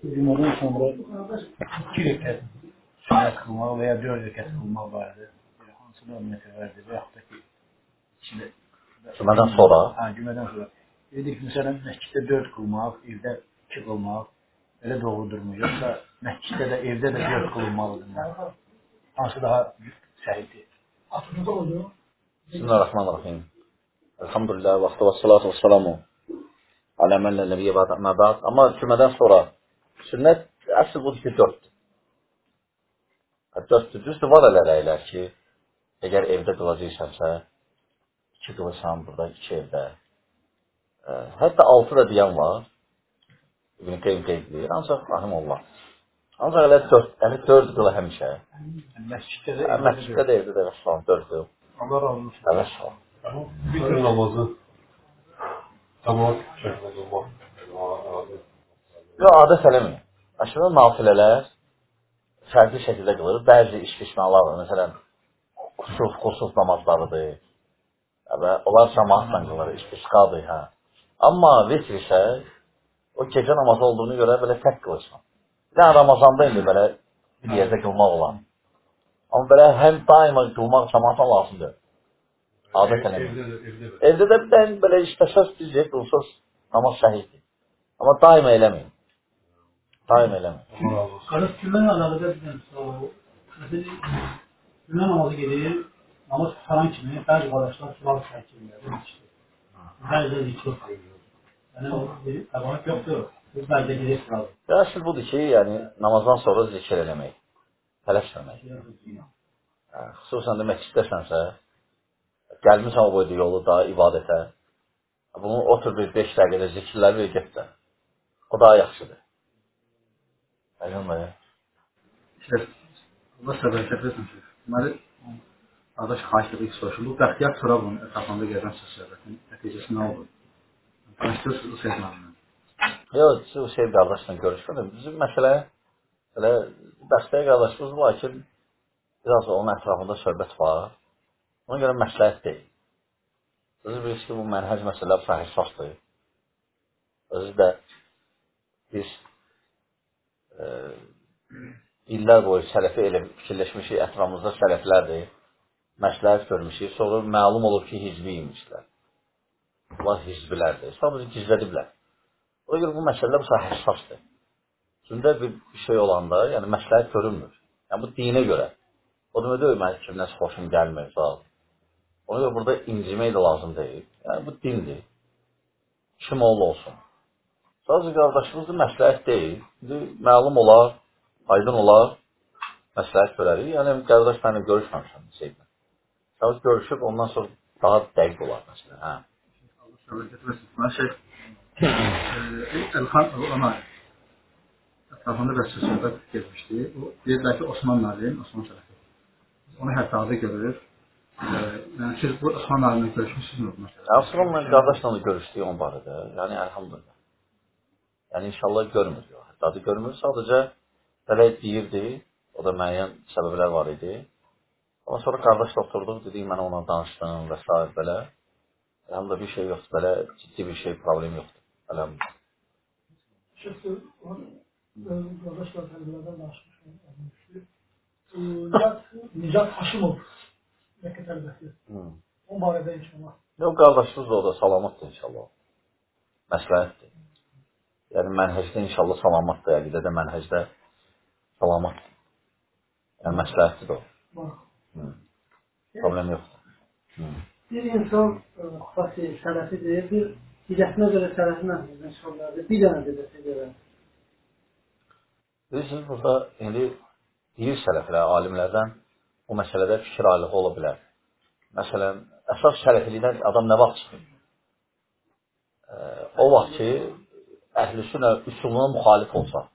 Cümadan sonra 2 rəkət sünnət qılmaq və ya 4 rəkət qılmaq barədə hansılar məsələlərdir və yaxud da ki, içində Cümədən sonra? Hə, cümədən sonra. Dedik, məsələn, məsciddə 4 qılmaq, evdə 2 qılmaq elə doğrudurmu? Yoxsa məsciddə də, evdə də 4 qılınmalıdır? Hansı daha səhiddir? Bismillahirrahmanirrahim. Elhamdülillah, vaxtı və salatu və salamu. Alə mənlə nəbiyyə məbad. Amma cümədən sonra sünnət əsl budur ki, 4-dür. 4-dür. Düzdür, var ələylər ki, əgər evdə qılacaqsansə, 2 qılırsan burada, 2 evdə. Hətta 6 da deyən var. İbn Qeym deyir. Ancaq rahim Allah. Ancaq elə 4 qıla həmişə. Məsciddə də evdə də rəssalam 4 qıl. Allah razı olsun. Rəssalam. Bir namazı cəmaat şəklində qılmaq. Yox, adət eləmir. Aşırı nafilələr fərqli şəkildə qılır. Bəzi işleşmələr var. Məsələn, xusuf namazlarıdır. Və onlar cəmaatla qılır. İstisqadır. Hə. Amma vitr isə o gecə namazı olduğunu görə belə tək qılırsan. Yəni Ramazanda indi belə bir yerdə qılmaq olan. Amma belə həm daima qılmaq cəmaatla lazımdır. Adət eləmir. Evdə də bir belə istəsəz düzcə qılsız namaz səhiddir. Amma daima eləməyin. Daima eləməyin. Qarış cümlə əlaqədə cümlə namazı gedir, namaz tutan kimi bəzi qardaşlar sual çəkirlər. Bəzi zikr sayılır. Yəni o bir təbarak yoxdur. Bu bəzi gedir lazım. Əsl budur ki, yəni namazdan sonra zikr eləmək. Tələsməmək. Xüsusən də məsciddəsənsə, gəlmişsən o boyda yolu da ibadətə. Bunu otur bir 5 dəqiqədə zikirləri ver get də. O daha yaxşıdır. Əgər Allah səbər etsin ki, deməli, qardaş xahiş edir ki, soruşun. Bu bəxtiyar Turabın ətrafında gəzən söhbətin nəticəsi nə oldu? Tanışdırırsınız o səhvlərindən. Yox, siz o şey qardaşla görüşmədim. Bizim məsələ belə bəxtiyar qardaşımız var ki, biraz onun ətrafında söhbət var. Ona görə məsləhət deyil. Siz bilirsiniz ki, bu mənhəc məsələlər həssasdır. Özü də biz illər boyu sələfi elə fikirləşmişik, ətrafımızda sələflərdir, məsləhət görmüşük, sonra məlum olur ki, hizbi imişlər. Bunlar hizbilərdir, sadəcə gizlədiblər. O görə bu məsələlər bu səfə həssasdır. Çünki bir şey olanda, yəni məsləhət görünmür. Yəni bu dinə görə. O demək deyil, mən kimdən xoşum gəlmir, sağ. Ona görə burada incimək də lazım deyil. Yəni bu dindir. Kim olsun. Sadəcə qardaşımızdır, məsləhət deyil. Məlum olar, aydın olar, məsləhət görərik. Yəni, qardaş mənə görüşməmişəm şeydən. Sadəcə görüşüb, ondan sonra daha dəqiq olar məsələn. Hə. Allah gətirməsin. Mən Elxan ona ətrafında bir söhbət getmişdi. O deyirlər ki, Osman müəllim, Osman tərəfi. Onu hətta adı görür. Yəni, siz bu Osman müəllimlə görüşmüşsünüz mü? Osman mən qardaşla da görüşdük onun barədə. Yəni, əlhamdülillah. Yəni, inşallah görmür. Hətta adı görmür. Sadəcə belə deyirdi. O da müəyyən səbəblər var idi. Ondan sonra qardaşla oturduq, dedik, mən ona danışdım və s. belə. Əlhamdülillah bir şey yoxdur, belə ciddi bir şey, problem yoxdur. Əlhamdülillah. Şəxsi qardaşlar tələbələrdən danışmışdım. Nicat Haşimov Məkkə tələbəsi. O barədə inşallah. Yox, qardaşımız da o da salamatdır inşallah. Məsləhətdir. Yəni, mənhəcdə inşallah salamatdır, əqidədə mənhəcdə salamatdır. Yəni, məsləhətdir də o. Problem yoxdur. Bir insan xüsusi sələfidir, bir hicətinə görə sələfinə məşğullardır, bir dənə dedəsə görə. Bilirsiniz, burada indi deyir sələflər, alimlərdən bu məsələdə fikir ayrılığı ola bilər. Məsələn, əsas sələfilikdən adam nə vaxt çıxır? O vaxt ki, əhl-i-sünnə üsuluna müxalif olsa.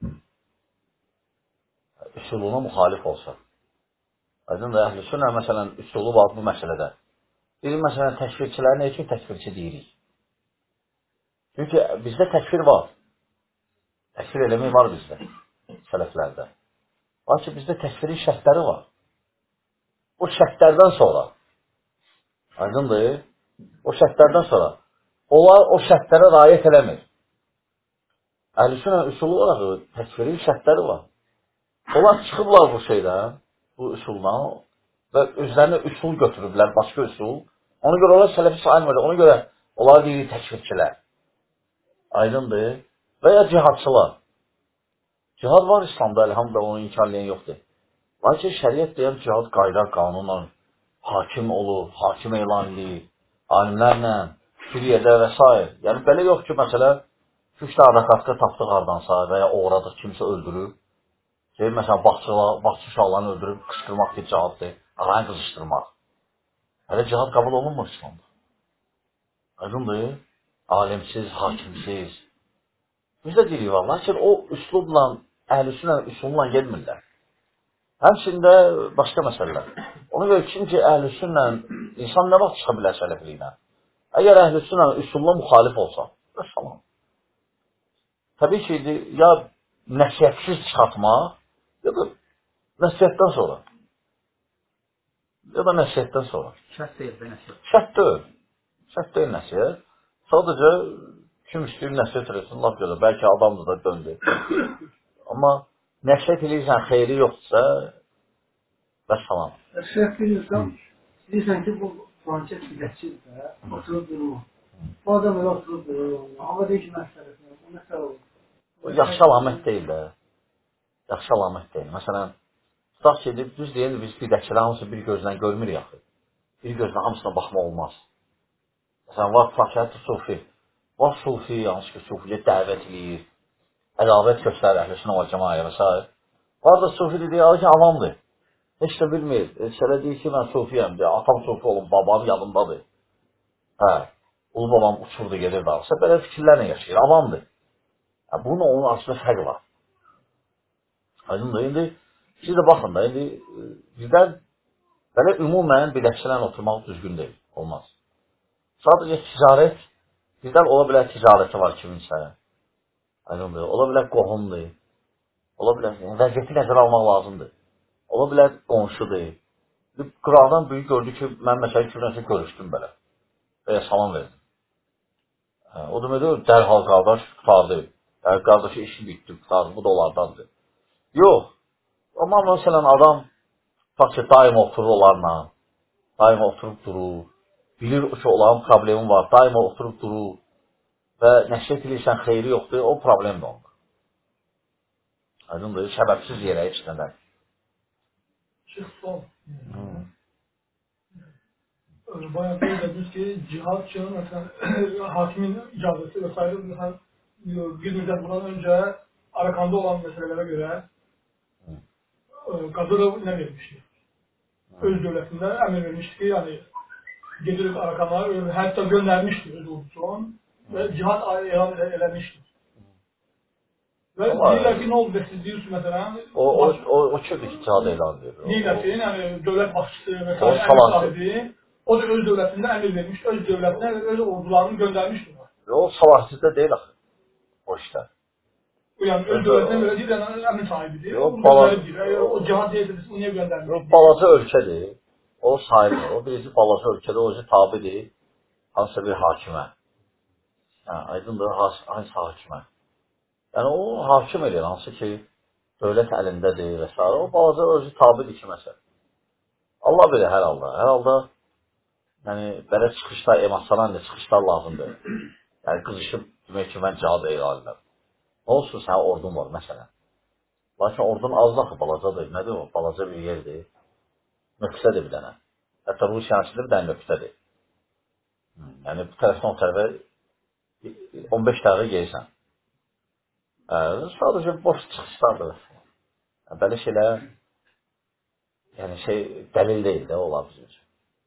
Üsuluna müxalif olsa. Aydın da əhl-i-sünnə, məsələn, üsulu var bu məsələdə. Biz, məsələn, təkfirçiləri nə üçün təkfirçi deyirik? Çünki bizdə təkfir var. Təkfir eləmək var bizdə, sələflərdə. Lakin bizdə təkfirin şərtləri var. O şərtlərdən sonra, aydındır, o şərtlərdən sonra, onlar o şərtlərə rayət eləmir. Əhlüsünnə üsulu olaraq təkfirin şərtləri var. Onlar çıxıblar bu şeydən, bu üsuldan və özlərinə üsul götürüblər, başqa üsul. Ona görə onlar sələfi sayılmır. Ona görə onlar deyir təkfirçilər. Aydındır. Və ya cihadçılar. Cihad var İslamda, elhamdülillah, onu inkarlayan yoxdur. Lakin şəriət deyən cihad qayda, qanunla hakim olur, hakim elan edir, alimlərlə, bir yerdə və s. Yəni, belə yox ki, məsələn, 3 dağda qatqa tapdıq hardansa və ya uğradıq, kimsə öldürüb. Məsələn, baxçı uşaqlarını öldürüb, qışqırmaq ki, cihaddır, ağayın qızışdırmaq. Hələ cihad qabul olunmur İslamda. Aydındır, alimsiz, hakimsiz. Biz də deyirik var, lakin o üslubla, əhlüsünlə, üsulla gelmirlər. Həmçində başqa məsələlər. Ona görə kim ki, əhlüsünlə, insan nə vaxt çıxa bilər sələfliyinə? Əgər əhlüsünlə, üsulla müxalif olsa, salam. Təbii ki, ya nəsiyyətsiz çıxartmaq, ya da nəsiyyətdən sonra. Ya da nəsiyyətdən sonra. Şərt deyil və nəsiyyət. Şərt deyil. Şərt deyil nəsiyyət. Sadəcə, kim istəyir nəsiyyət eləsin, laf görə. Bəlkə adamdır da döndü. Amma nəsiyyət eləyirsən, xeyri yoxdursa, və salam. Nəsiyyət eləyirsən, deyirsən ki, bu fancə bidətçidir də, oturub durur. Bu adam elə oturub durur. Amma deyir ki, məsələsin, o məsələ olur. O yaxşı əlamət deyil də. Yaxşı əlamət deyil. Məsələn, tutaq ki, düz deyil, biz bidətçilə hamısı bir gözlə görmürük yaxı. Bir gözlə hamısına baxma olmaz. Məsələn, var fakirətli sufi. Var sufi, hansı ki, sufiyə dəvət edir, ədavət göstərir, əhlüsünə var, cəmaya və s. Var da sufi dediyi ki, avamdır. Heç də bilmir. Şələ deyir ki, mən sufiyəm, atam sufi olun, babam yanımdadır. Hə, ulu babam uçurdu, gedir dağılsa, belə fikirlərlə yaşayır, avamdır. Bunun onun arasında fərq var. Aydındır, indi siz də baxın da, indi bizdən belə ümumən bidətçilərlə oturmaq düzgün deyil, olmaz. Sadəcə ticarət, bizdən ola bilər ticarəti var kiminsə. Aydındır, ola bilər qohumdur, ola bilər vəziyyəti nəzərə almaq lazımdır. Ola bilər qonşudur. Qıraqdan büyük gördü ki, mən məsələn kiminsə görüşdüm belə və ya salam verdim. O deməkdir, dərhal qardaş tutardı. Qardaşı işi bitdi, tutardı, bu da onlardandır. Yox, amma məsələn adam daim oturur onlarla, daim oturub durur, bilir ki, onların problemi var, daim oturub durur və nəşət edirsən xeyri yoxdur, o problemdir onda. Aydındır, səbəbsiz yerə heç nədən. Son. Bayağı dediniz ki, cihad için mesela hakimin icazeti vesaire mesela bir müddet bundan önce Arakan'da olan meselelere göre Gazırov ne vermişti? Öz devletinde emir vermişti ki yani getirip Arakan'a hatta göndermişti öz ordusunu ve cihad elan eləmişti. Ve deyirlər ki, ne oldu da siz diyorsunuz mesela? O kimdir ki cihad elan edir? Deyirlər ki, yani devlet başçısı mesela emir sahibi o da öz devletinde emir vermiş, öz devletine ve öz ordularını göndermişti. O savaşçıda değil axı, o işler. Yani öz devletine göre değil, yani emir sahibidir. O cihad değilse o niye göndermiş? O balaca ölkədir, o sahibdir, o birisi balaca ölkədir, o özü tabidir, hansısa bir hakimə. Aydındır, hansı hakimə. Yəni o hakim edir, hansı ki, dövlət əlindədir və s. O balaca özü tabidir ki, məsəl. Allah bilir hər halda. Hər halda yəni, belə çıxışlar, emosional çıxışlar lazımdır. Yəni, qızışıb demək ki, mən cihad elan edirəm. Nə olsun, sənin ordun var, məsələn. Lakin ordun az daxı, balacadır. Nədir o? Balaca bir yerdir. Nöqtədir bir dənə. Hətta Rusiyanın içində bir dənə nöqtədir. Yəni, bu tərəfdən o tərəfə 15 dəqiqə gelirsən. Sadəcə boş çıxışlardır. Belə şeylər yəni dəlil deyil də, olar bizim üçün.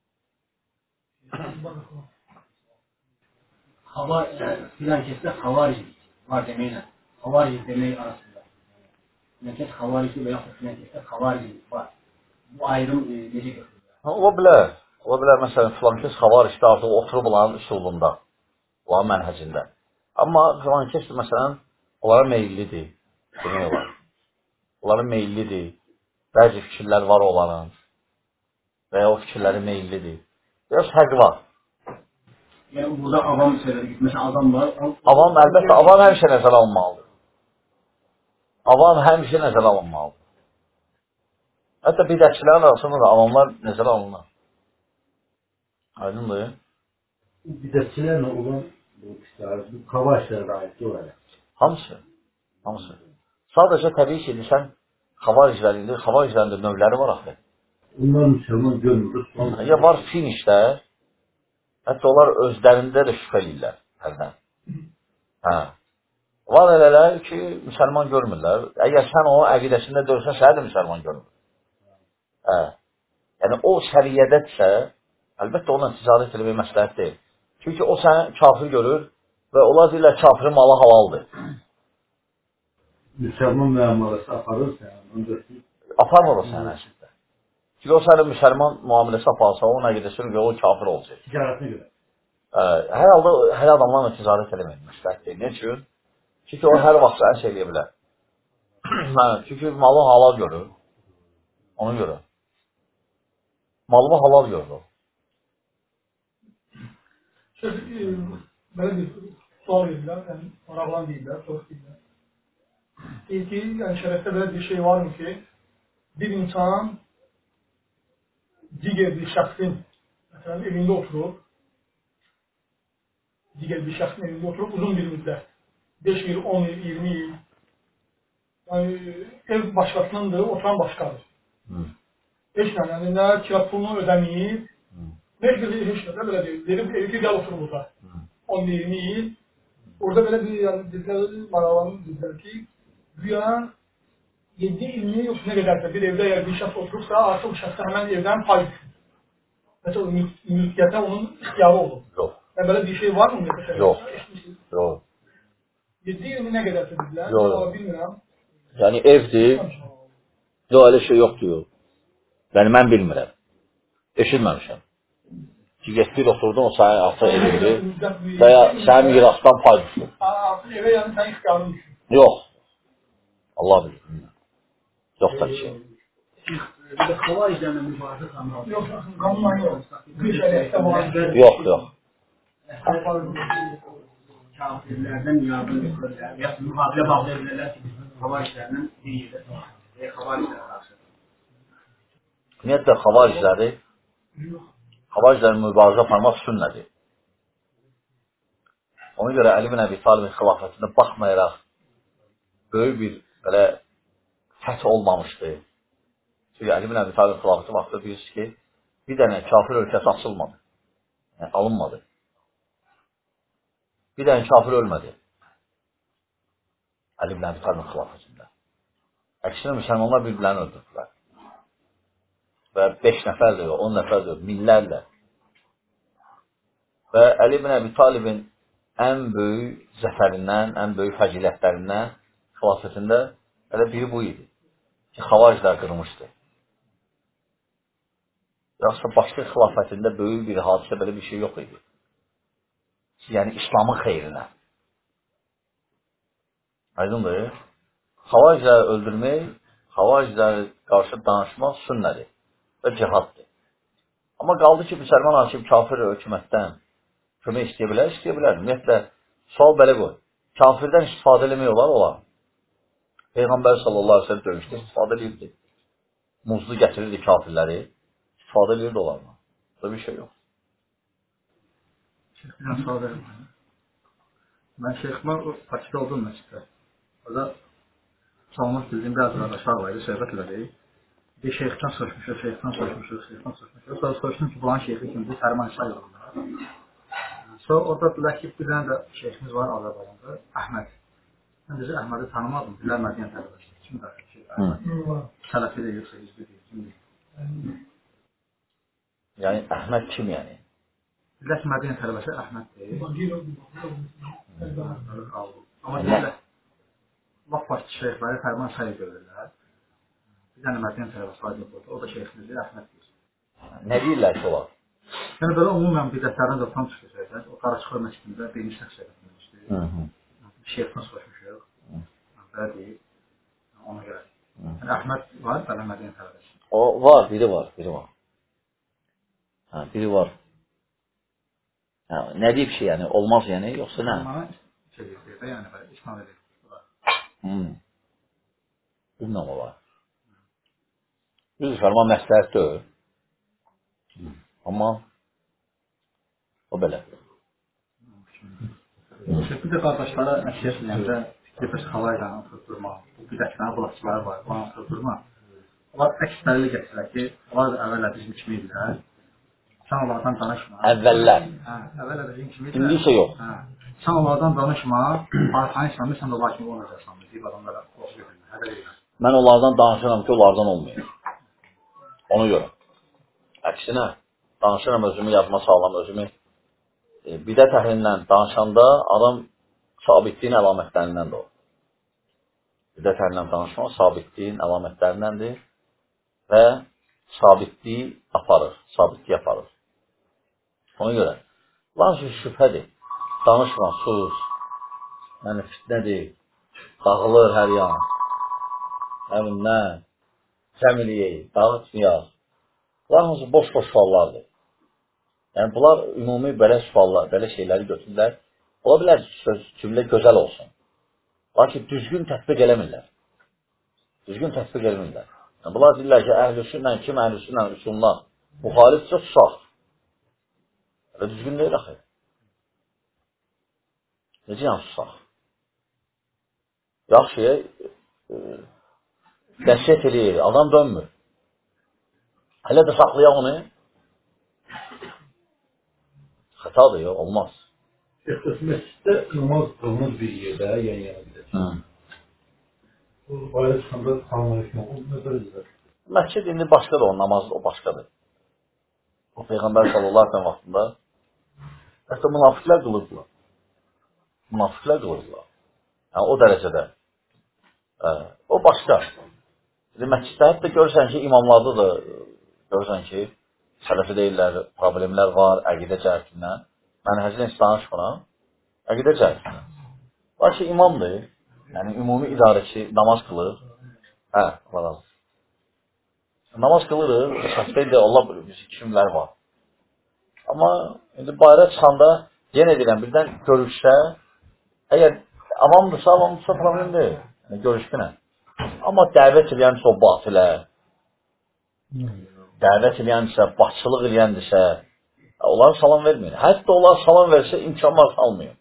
Filan kəsdə xavarici var deməklə, xavarici demək arasında. Filan kəs xavarici və yaxud filan kəsdə xavarici var. Bu ayrım necə götürülür? Ola bilər, məsələn, filan kəs xavaricdə artıq oturub onların üsulunda, onların mənhəcində. Amma filan kəs məsələn, onlara meyillidir, demək olar. Onlara meyillidir, bəzi fikirlər var onların və ya o fikirləri meyillidir. Biraz fərq var. Yəni, burada avam söylədik, məsələn, adam var. Avam, əlbəttə, avam həmişə nəzərə alınmalıdır. Avam həmişə nəzərə alınmalıdır. Hətta bidətçilərin arasında da avamlar nəzərə alınır. Aydındır. Bidətçilərlə olan bu hava işləri də aiddir oraya. Hamısı. Hamısı. Sadəcə təbii ki, sən hava işlərində növləri var axı. Onlar müsəlman görmür. Ya var finişlər, hətta onlar özlərində də şübhə edirlər. Hərdən. Hə. Var elələr ki, müsəlman görmürlər. Əgər sən o əqidəsində dörsən, səni də müsəlman görmür. Hə. Yəni, o şəriyyədədirsə, əlbəttə onunla ticarət eləmək məsləhət deyil. Çünki o səni kafir görür və onlar deyirlər kafirin malı halaldır. Müsəlman müəmmaləsi aparırsa, aparmır o səni əslində. Çünki o səni müsəlman müamiləsi aparsa, onun əqidəsini görə o kafir olacaq. Ticarətinə görə. Hər halda hər adamlarla ticarət eləmək məsləhət deyil. Ne üçün? Çünki o hər vaxt səni eləyə bilər. Çünki malı halal görür. Ona görə. Malımı halal görür o. Belə bir sual edirlər, yəni maraqlan deyirlər, soruq deyirlər. Deyir ki, yəni şərəfdə belə bir şey varmı ki, bir insan digər bir şəxsin məsələn, evində oturub, uzun bir müddət, 5 il, 10 il, 20 il, yəni ev başqasınındır, oturan başqadır. Heç nə, yəni nə kira pulunu ödəməyib, heç bir belə deyil, verib evi ki, gəl otur burada, 10-20 il, orada belə bir, yəni, maraqlanır dedilər ki, güya 7 ilmi yoxsa nə qədərsə bir evdə əgər bir şəxs oturursa, artıq bu şəxsə həmən evdən pay düşür. Məsələn, mülkiyyətə onun ixtiyarı olur. Yox. Yəni, belə bir şey var mı? Yox. Yox. 7 ilmi nə qədərsə dedilər, bilmirəm. Yəni, evdir, yox, elə şey yoxdur, yox. Yəni, mən bilmirəm. Eşitməmişəm. Ki, getdir, oturdun, o sənin artıq evindir və ya sənin mirasdan pay düşür. Artıq evə yəni sənin ixtiyarın düşür. Yox. Allah bilir. Yox da bir şey. Bir də hava işlərlə mübarizə qanunu. Yox, qanunlar yox. Bir şəriətdə var. Yox, yox. Kafirlərdən yardım edirlər. Ya müharilə bağlaya bilərlər ki, hava işlərindən bir yerdə hava işləri qarşı. Ümumiyyətlə, xavariclərin mübarizə aparmaq sünnədir. Ona görə Əli bin Əbi Talibin xilafətində baxmayaraq böyük bir belə fəth olmamışdı. Çünki Əli bin Əbi Talibin xilafəti vaxtında bilirsiniz ki, bir dənə kafir ölkəsi açılmadı. Yəni, alınmadı. Bir dənə kafir ölmədi. Əli bin Əbi Talibin xilafətində. Əksinə müsəlmanlar bir-birlərini öldürdülər. Və 5 nəfər də yox, 10 nəfər də yox, minlərlə. Və Əli bin Əbi Talibin ən böyük zəfərindən, ən böyük fəzilətlərindən xilafətində elə biri bu idi ki, xavariclər qırmışdı. Yoxsa başqa xilafətində böyük bir hadisə, belə bir şey yox idi. Yəni, İslamın xeyrinə. Aydındır. Xavaricləri öldürmək, xavaricləri qarşı danışmaq sünnədir və cihaddır. Amma qaldı ki, müsəlman hakim kafir hökumətdən kömək istəyə bilər. Ümumiyyətlə, sual belə qoy. Kafirdən istifadə eləmək olar. Peyğəmbər sallallahu aleyhi ve sellem döyüşdə istifadə edirdi. Muzlu gətirirdi kafirləri. İstifadə edirdi olarmı? Böyle bir şey yox. Şeyhdən sual verim. Mən şeyximə Bakıda olduğum məsciddə. Orada çalmaq bildiyim bəzi qardaşlar var idi, söhbət elədik. Bir şeyxdən soruşmuşuq. Sonra soruşdum ki, bulan şeyxi kimdir? Fərman İsa yolunda. Sonra orada bilər ki, bir dənə də şeyximiz var Azərbaycanda, Əhməd. Mən düzü Əhmədi tanımadım, bilər Mədiyyə tələbəsi. Kimdir ki, Əhməd? Sələfi də yoxsa, hizbi deyil, kimdir? Yəni, Əhməd kim yəni? Bilər ki, Mədiyyə tələbəsi Əhməddir. Amma deyirlər, laf başlı şeyxləri Fərman İsa'yı görürlər. Bir dənə Mədiyyə tələbəsi var yoxdur, o da şeyximizdir, Əhməddir. Nə deyirlər ki, olar? Yəni, belə umumən bidətlərdən də tam çıxır söhbət. O Qaraçıxor məscidində birinci şəxs söhbətmişdir. Şeyxdən soruşmuşuq. Belə deyil. Ona görə. Yəni, Əhməd var, belə Mədiyyə tələbəsi. O var, biri var. Hə, biri var. Hə, nə deyib ki, yəni, olmaz yəni, yoxsa nə? Mənə şey deyir də, yəni, belə İsmail edir. Bilməm olar. Düz fərma məsləhət deyil. Amma o belə. Bir də qardaşlara nəsiyyət edəndə Tepes xalayla oturtturmaq, bu bidətlərin bulaşçıları var, bana oturtturmaq. Onlar əks dəlil gətirilər ki, onlar da əvvəllə bizim kimi idilər. Sən onlardan danışma. Əvvəllər. Əvvəllə bizim kimi idilər. İndi isə yox. Sən onlardan danışma, arxanı İslamı sən də onlar kimi olacaqsan. Deyib adamlara qoşu götürmək, hədər edirlər. Mən onlardan danışıram ki, onlardan olmayın. Ona görə. Əksinə, danışıram özümü yadıma sağlam, özümü bidət əhlindən danışanda adam sabitliyin əlamətlərindən də olur. Bidət əhlindən danışmaq sabitliyin əlamətlərindəndir və sabitliyi aparır, sabitliyi aparır. Ona görə, lakin şübhədir, danışma, sus, yəni fitnədir, dağılır hər yan, həmindən, cəmiliyək, dağıtmayaq. Lakin boş-boş suallardır. Yəni, bunlar ümumi belə suallar, belə şeyləri götürürlər. Ola bilər cümlə gözəl olsun. Lakin düzgün tətbiq eləmirlər. Düzgün tətbiq eləmirlər. Yəni, bunlar deyirlər ki, əhlüsünlə kim əhlüsünlə üsuluna müxalifcə susaq. Və düzgün deyil axı. Necə yəni susaq? Yaxşıya qəşət eləyir, adam dönmür. Hələ də saxlayaq onu. Xətadır, yox, olmaz. Məsciddə namaz qılınır bir yerdə, yan-yana biləcək. Bu bayra çıxanda salamlaşmaq, o nəzər edir? Məscid indi başqadır, o namaz o başqadır. O Peyğəmbər sallallahu aleyhi vaxtında hətta münafiqlər qılırdılar. Münafiqlər qılırdılar. Yəni, o dərəcədə. O başqa. Məsciddə hətta görürsən ki, imamlarda da görürsən ki, sələfi deyirlər, problemlər var, əqidə cəhətindən. Mən həzin heç danışmıram, əqidə cəhətindən. Lakin imamdır, yəni ümumi idarəçi namaz qılır. Allah razı. Namaz qılırıq, şəxsdə də Allah bilir, kimlər var. Amma indi bayra çıxanda, yenə deyirəm, birdən görüşsə, əgər avamdırsa problem deyil, yəni, görüşkünə. Amma dəvət eləyəndirsə o batilə, dəvət eləyəndirsə, başçılıq eləyəndirsə, onlara salam verməyin. Hətta onlar salam versə, imkan var salmayın.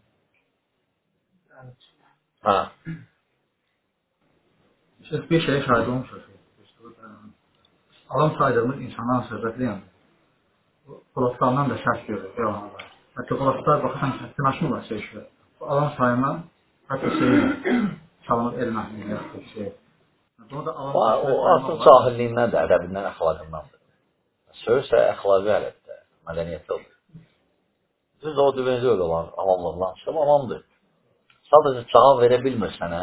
Bir şeyə şahid olmuşuz. Adam saydığımız insanlarla söhbətləyəndə, qulaqlarından da şərt görür, devamlı. Hətta qulaqlar baxırsan, kəskin açmırlar şeyşilər. Bu adam sayma, hətta çalınıb elməhliyə, O artıq cahilliyindən də, ədəbindən, əxlaqındandır. Söhürsə, əxlaqı ələtdə, mədəniyyətdə olur. Düz o düvəzi öyle olan, avamlıqlan çıxıb, avamdır. Sadəcə cavab verə bilmir sənə,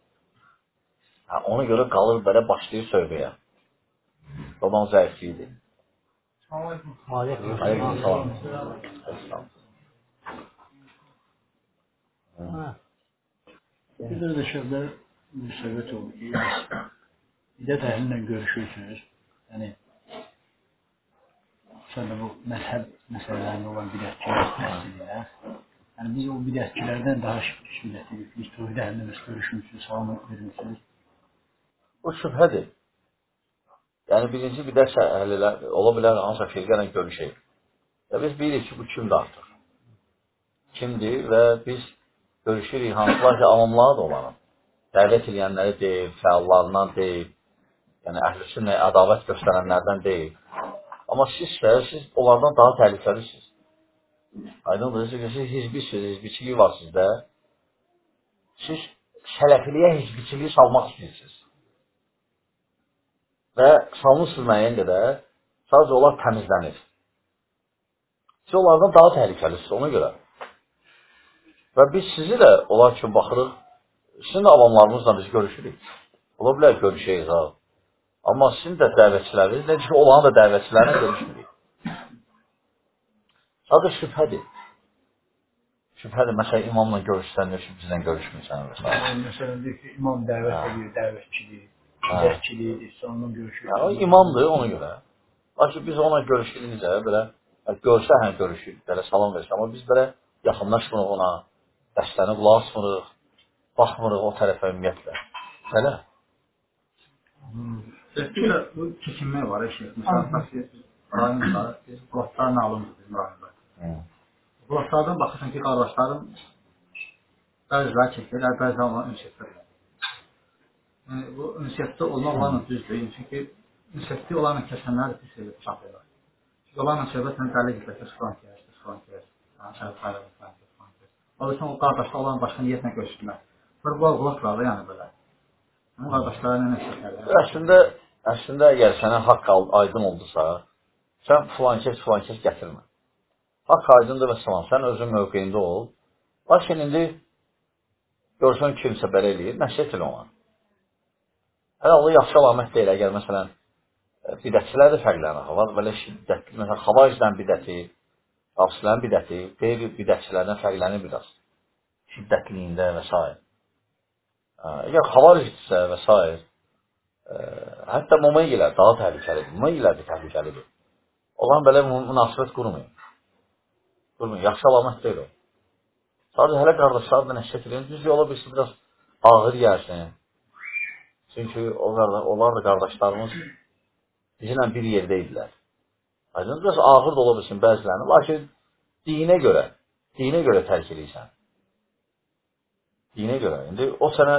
ona görə qalır belə başlayır söhbəyə. Baban zəifliyidir. Aleyküm salam. Bir də şəhərdə bir söhbət oldu ki, bidət əhlinlə görüşürsünüz. Yəni, sən də bu məzhəb məsələlərində olan bidətçilər təhsilinə. Yəni, biz o bidətçilərdən daha şiddətliyiz. Biz tövhid əhlinlə görüşmüşsünüz, salam vermişsiniz. Bu şübhədir. Yəni, birinci bidət əhlilər ola bilər, hansısa firqə ilə görüşək. Və biz bilirik ki, bu kimdir artıq? Kimdir və biz görüşürük, hansılar ki, avamlara da olanın. Dəvət edənləri deyil, fəallarından deyil, yəni əhlüsünnə ədavət göstərənlərdən deyil. Amma siz onlardan daha təhlükəlisiniz. Aydındır ki, siz hizbisiniz, hizbiçiliyi var sizdə. Siz sələfiliyə hizbiçiliyi salmaq istəyirsiniz. Və salmışsınız müəyyən qədər, sadəcə onlar təmizlənir. Siz onlardan daha təhlükəlisiniz, ona görə. Və biz sizi də onlar üçün baxırıq, sizin də avamlarımızla biz görüşürük. Ola bilər görüşəyiz, ha. Amma sizin də dəvətçiləriniz, necə ki, olanın da dəvətçilərlə görüşmürük. Sadəcə şübhədir. Şübhədir, məsələn, imamla görüşsən, bizlə görüşmürsən. Məsələn, deyir ki, imam dəvət edir, dəvətçilik, bidətçiliyidir, onunla görüşürük. O imamdır ona görə. Lakin biz ona görüşürükcə, belə, görsə hə görüşürük, belə salam versin. Amma biz belə yaxınlaşmırıq ona, dəstəni qulaq asmırıq, baxmırıq o tərəfə ümumiyyətlə. Belə. Bir də bu keçinmək var, məsələn, rayonda, bloklar məlumdur bizim rayonda. Bloklardan baxırsan ki, qardaşlarım bəziləri çəkirlər, bəziləri onların ünsiyyətlər. Bu ünsiyyətdə olmaqlarla düzdür, çünki ünsiyyətli olanla kəsənlər pis edib çapırlar. Çünki olanla söhbətlə dəli gitlər ki, sıfran kəs, Olursan, o qardaşlar olan başqa niyyətlə görüşdülər. Bloklardır yəni belə. Onun qardaşlara nə nəşəkərlər? Əslində, əgər sənə haqq aydın oldusa, sən filankəs gətirmə. Haqq aydındır və salam, sən özün mövqeyində ol. Lakin indi görsən kimsə belə eləyir, nəşət elə ona. Hələ o yaxşı alamət deyil, əgər məsələn, bidətçilər də fərqlənir. Var belə şiddətli, məsələn, xavaricdən bidəti, qavsilərin bidəti, qeyri-bidətçilərdən fərqlənir biraz. Şiddətliyində və s. Əgər xavaricdirsə və s. Hətta Mumayyilə daha təhlükəlidir. Mumayyilə də təhlükəlidir. Olan belə münasibət qurmayın. Yaxşı alamət deyil o. Sadəcə hələ qardaşlar da nəşət edin. Düzdür, ola bilsin, biraz ağır gəlsin. Çünki onlar da qardaşlarımız bizimlə bir yerdə idilər. Aydın, biraz ağır da ola bilsin bəzilərini. Lakin dinə görə tərk edirsən. Dinə görə. İndi o sənə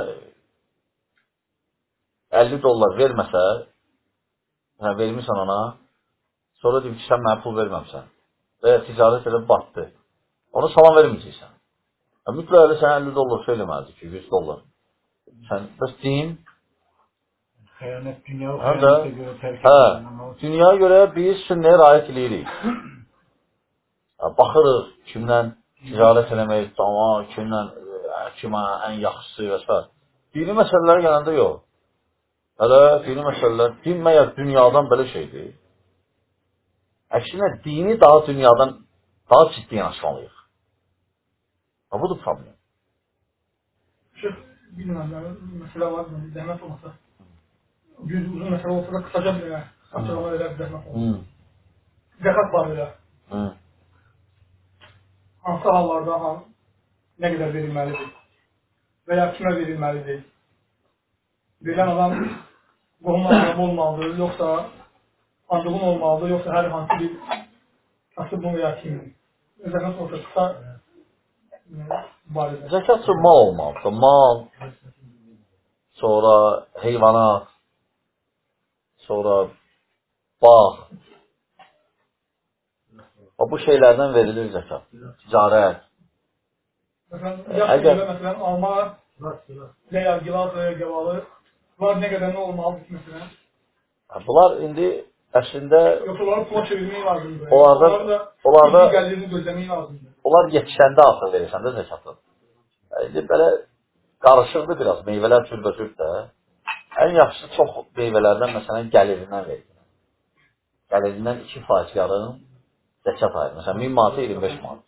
$50 verməsə, vermirsən ona, sonra deyim ki, sən mənə pul verməmsən və ya ticarət edib batdı. Ona salam verməyəcəksən. Mütləq elə sənə $50 söyləməlidir ki, $100. Sən bəs din? Xəyanət, dünya xəyanətə görə tərk edirsən. Dünyaya görə biz sünnəyə rayət edirik. Baxırıq kimdən ticarət eləmək, kimdən kimə ən yaxşısı və s. Dini məsələlərə gələndə yox. Hələ dini məsələlər, din məyər dünyadan belə şeydir. Əksinə, dini daha dünyadan daha ciddi yanaşmalıyıq. Budur problem. Şeyh, bilməm, məsələ var, zəhmət olmasa. Uzun məsələ olsa da qısaca bilə, açıqlama verə bir zəhmət olmasa. Zəkat var elə. Hansı hallarda nə qədər verilməlidir? Və ya kimə verilməlidir? Verilən adam qohumlarına olmalıdır, yoxsa ancılığın olmalıdır, yoxsa hər hansı bir kasıb bunu ya kimdir? Zəkat olsa qısa barədə. Zəkat üçün mal olmalıdır. Mal, sonra heyvanat, sonra bağ. Bu şeylərdən verilir zəkat. Ticarət. Məsələn, alma, veya gilas və ya gəvalı, bunlar nə qədər nə olmalıdır ki, məsələn? Bunlar indi əslində... Yoxsa onları pula çevirmək lazımdır. Onlarda gəldirini gözləmək lazımdır. Onlar yetişəndə artıq verirsən də zəkatı. İndi belə qarışıqdır biraz, meyvələr cürbəcür də. Ən yaxşısı çox meyvələrdən, məsələn, gəlirindən verir. Gəlirindən 2% yarım zəkat ayır. Məsələn, 1000 manatı 25 manat.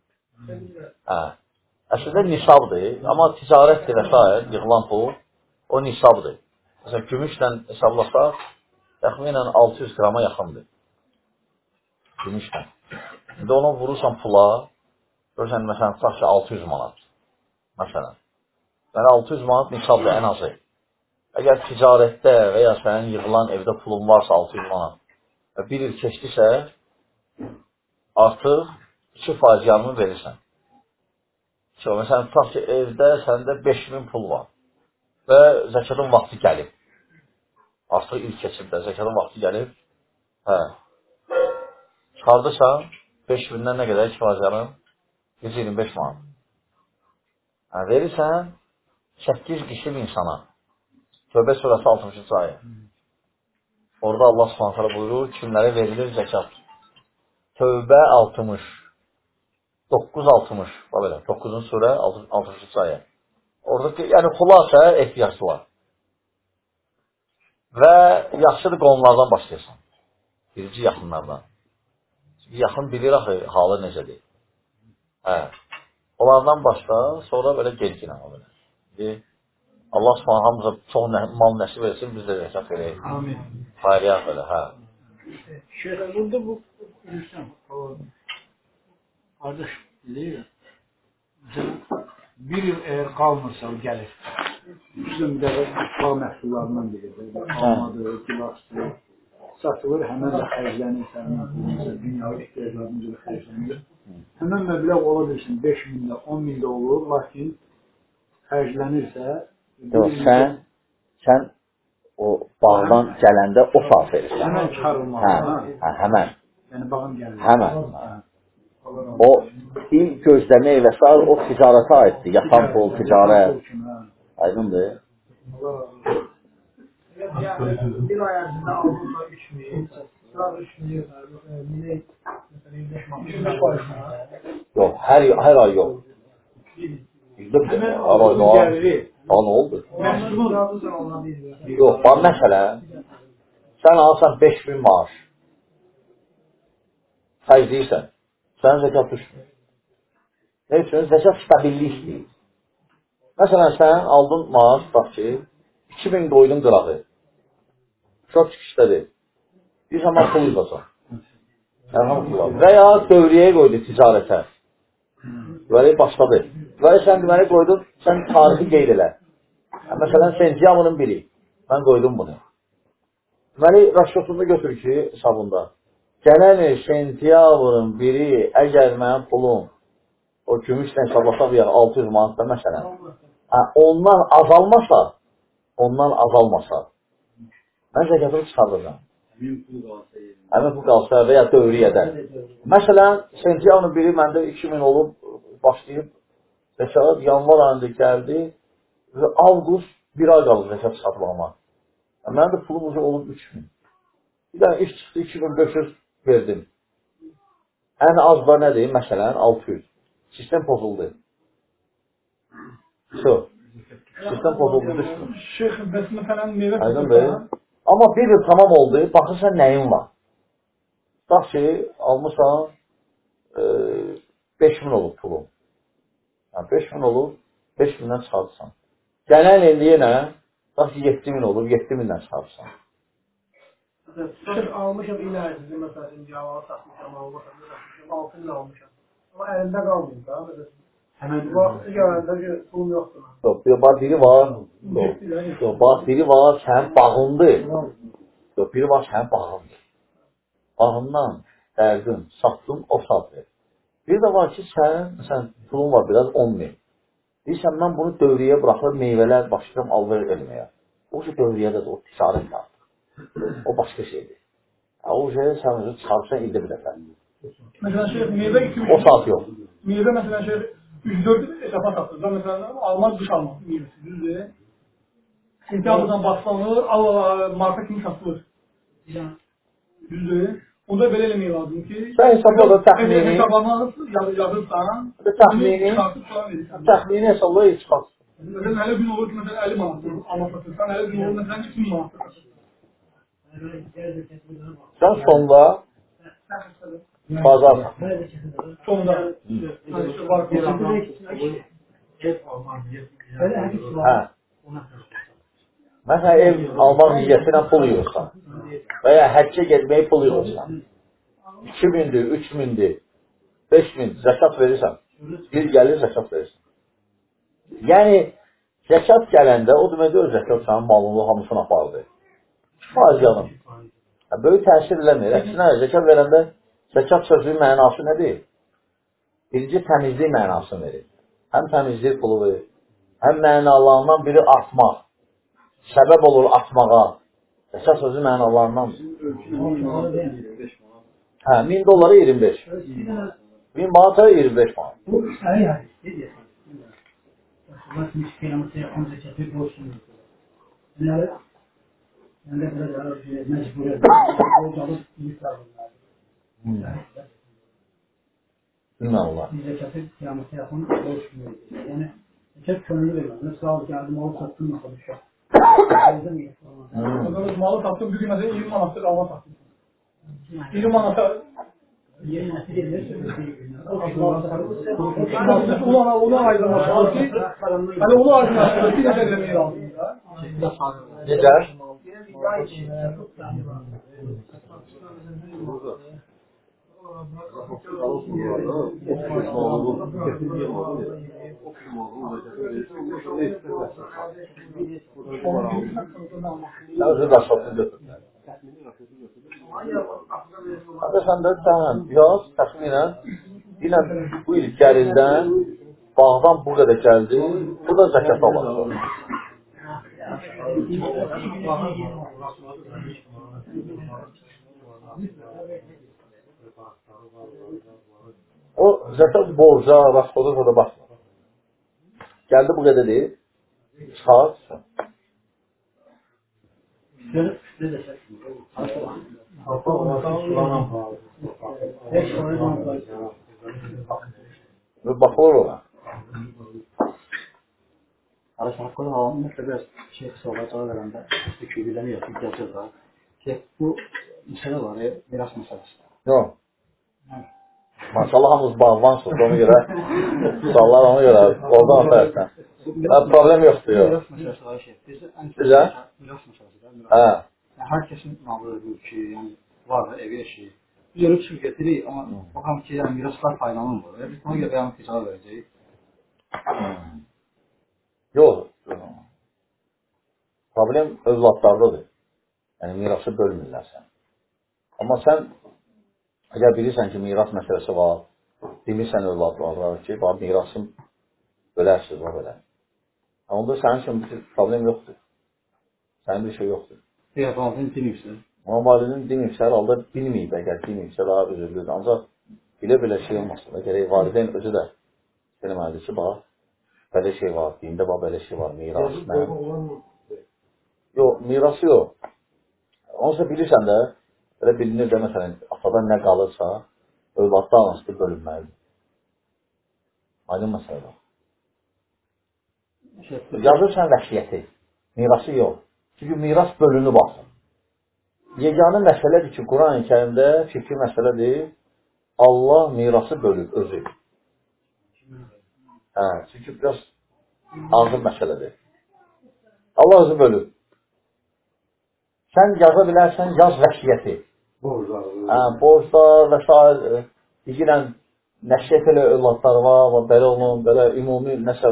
Əslində nisabdır, amma ticarətdir və s. yığılan pul, o nisabdır. Məsələn, gümüşlə hesablasaq, təxminən 600 qrama yaxındır. Gümüşlə. İndi onu vurursan pula, görürsən, məsələn, tutaq ki, 600 manat. Məsələn. Yəni, 600 manat nisabdır, ən azı. Əgər ticarətdə və ya sənin yığılan evdə pulun varsa 600 manat və bir il keçdisə, artıq 2% yarımı verirsən. Məsələn, tutaq ki, evdə səndə 5000 pul var və zəkatın vaxtı gəlib. Artıq il keçib də zəkatın vaxtı gəlib. Çıxardırsan, 5000-dən nə qədər 2% yarım? 125 manat. Verirsən 8 qişib insana. Tövbə surəsi 60-cı ayə. Orada Allah Subhanahu buyurur, kimlərə verilir zəkat. Tövbə 60. 9-60. Bax belə, 9-cu surə 60-cı ayə. Orada yəni xülasə ehtiyaclılar. Və yaxşıdır qonlardan başlayırsan. Birinci yaxınlardan. Yaxın bilir axı halı necədir. Onlardan başla, sonra belə gecginə. Allah Subhanahu hamıza çox mal nəsib etsin, biz də zəkat verək. Amin. Xayriyyat belə, Şeyh, burada bu bilirsən, qardaş deyir, bir il əgər qalmırsa o gəlir. bizim bir dəfə bağ məhsullarından biridir. Almadır, gilasdır. Satılır, həmən də xərclənir sənin pulunca, dünyalı ihtiyaclarınca da xərclənir. Həmən məbləğ ola bilsin, 5 min də, 10 min də olur, lakin xərclənirsə... Yox, sən o bağdan gələndə o saat verirsən. Həmən çıxarılmalı. Həmən. Yəni bağın gəlir. Həmən. O ilk gözləmək və s. o ticarətə aiddir. Yatan pul, ticarət. Aydındır. Bir ay ərzində aldığında 3 min, sonra 3 min, 25 faizlə. Yox, hər ay yox. Bildim də, hər ay var. Ha, nə oldu? Yox, var məsələ, sən alsan 5 min maaş, xərcləyirsən, sən zəkat düşmür. Ne üçün? Zəkat stabillik istəyir. Məsələn, sən aldın maaş, bax ki, 2000 qoydun qırağı. Çox çıxışdadır. Bir zaman pul yıqacaq. Və ya dövriyəyə qoydu ticarətə. Deməli, başladı. Və sən deməli qoydun, sən tarixi qeyd elə. Məsələn, sentyabrın 1-i. Mən qoydum bunu. Deməli, raşotunu götür ki, hesabında. Gələn sentyabrın 1-i, əgər mənim pulum o gümüşlə hesablasaq 600 manatda məsələn, ondan azalmasa, mən zəkatını çıxardacağım. Həmin pul qalsa və ya dövriyədən. Məsələn, sentyabrın 1-i məndə 2000 olub, başlayıb, zəkat yanvar ayında gəldi və avqust 1 ay qalır zəkat çıxartmağıma. Mənim də pulum ucu olub 3000. Bir dənə iş çıxdı, 2500 verdim. Ən az da nədir? Məsələn, 600. Sistem pozuldu. Sistem pozuldu, düşmür. Şeyx, bəs məsələn, meyvə tutursan. Amma bir il tamam oldu, baxırsan nəyin var? Bax ki, almışsan 5000 olub pulum. 5000 olub, 5000-dən çıxarırsan. Gələn ildə yenə, bax ki, 7000 olub, 7000-dən çıxarırsan. Şeyx, almışam il ərzində, məsələn, cavabı satmışam, 6000 almışam. Amma əlində qalmayıb da, məsələn. Vaxtı gələndə pulum yoxdur. Yox, biri var, biri var, sənin bağındır. Yox, biri var, sənin bağındır. Bağından dərdin, satdın, o saat ver. Bir də var ki, sənin, məsələn, pulun var biraz 10 min. Deyirsən, mən bunu dövriyə buraxır, meyvələr başlayıram alver eləməyə. O ki, dövriyədədir, o ticarət artıq. O başqa şeydir. O şey, sən çıxarırsan ildə bir dəfə. Məsələn, şeyh, meyvə 2-3... O saat yox. Meyvə, məsələn, şeyh, 3-4 etapa satılır. Məsələn, almaz qış almaz meyvəsi, düzdür. Sentyabrdan başlanır, marta kimi satılır. Düzdür. Onda belə eləmək lazım ki... Sən hesabla da təxmini... Hesablamanı yazırsan... Təxmini hesabla çıxarsın. Məsələn, hələ gün olur ki, məsələn, 50 manatdır, alma satırsan, hələ gün olur, məsələn, 2000 manatdır. Sən sonda... Bazar. Sonda. Məsələn, ev almaq niyyətinə pul yığırsan və ya həccə getməyi pul yığırsan. 2000'dir, 3000'dir, 5000 zəkat verirsən. Bir gəlir zəkat verirsən. Yəni, zəkat gələndə o deməkdə öz zəkat sənin malını hamısını apardı. Faiz yanım. Böyük təsir eləmir. Əksinə, zəkat verəndə zəkat sözünün mənası nədir? Birinci təmizlik mənasını verir. Həm təmizlik pulu verir, həm mənalarından biri artmaq. Səbəb olur artmağa. Zəkat sözü mənalarındandır. Hə, $1000 25. 1000 manata 25 manat. Bu səhih hədisdir deyəsən. Lakin Peyğəmbər zəkatı borcludur. Yəni belə məcburiyyət. Borcalıb yüklər bunlar. Bilməm olar. Zəkatı qiyamətə yaxın borcludur. Yəni zəkat könüllü vermək. Məsələn, gəldim, malı satdım, məsələn, düşər. Malı satdım, bugün məsələn 20 manatdır alma satdım. 20 manata yeni nəsil edilir. Onu aydınlaşdırır ki, hani onu aydınlaşdırır ki, necə eləməyi lazımdır da. Necə? Sən özü daşlatını götürürsən. Sən də tamam, yaz, təxminən, yine bu il gərildən, bağdan bu qədər gəldi, bu da zəkat alır. O zəkat borca, rasxoda da baxmır. Gəldi bu qədər deyil, çıxar. Baxılır ona. Arası hakkında havanın mesela biraz soğuğa cevap verəndə köylüləniyor, ihtiyacı var. Bu məsələ var, miras məsələsi. Yox. Maşallah hamımız bağlansınız, ona görə, suallar ona görə, oradan atarsan. Problem yoxdur, yox. Miras məsələsi var şey. Bizə? Miras məsələsi var. Hə. Hər kəsin malı, mülkü, yəni var da, evi, eşiyi. Biz ölüb çıxıb getirik, amma baxam ki, yəni miraslar faydalanmır. Biz buna görə yəni ticari verəcəyik. Yox. Problem övladlardadır. Yəni mirası bölmürlər sən. Amma sən əgər bilirsən ki, miras məsələsi var, demirsən övladlarına ki, mirasın bölərsiniz, o belə. Onda sənin üçün bir problem yoxdur. Sənin bir şey yoxdur. Validin dinmirsə? Amma validin dinmirsə, hər halda bilməyib, əgər dinmirsə, daha üzürlüdür. Ancaq bilə-bilə şey olmasın da, gərək valideyn özü də deməlidir ki, bax, belə şey var, dində bax, belə şey var, miras, mən. Yox, mirası yox. Onsa bilirsən də, belə bilinir də, məsələn, atadan nə qalırsa, övladda anası bölünməlidir. Aydın məsələ var. Yazırsan vəsiyyəti, mirası yox. Çünki miras bölünüb asın. Yeganə məsələdir ki, Quran-ı Kərimdə fikri məsələdir, Allah mirası bölüb özü. Çünki biraz ağır məsələdir. Allah özü bölüb. Sən yaza bilərsən, yaz vəsiyyəti. Borclar və s. Digilən nəşriyyət elə övladlar var, belə olun, belə ümumi nəsə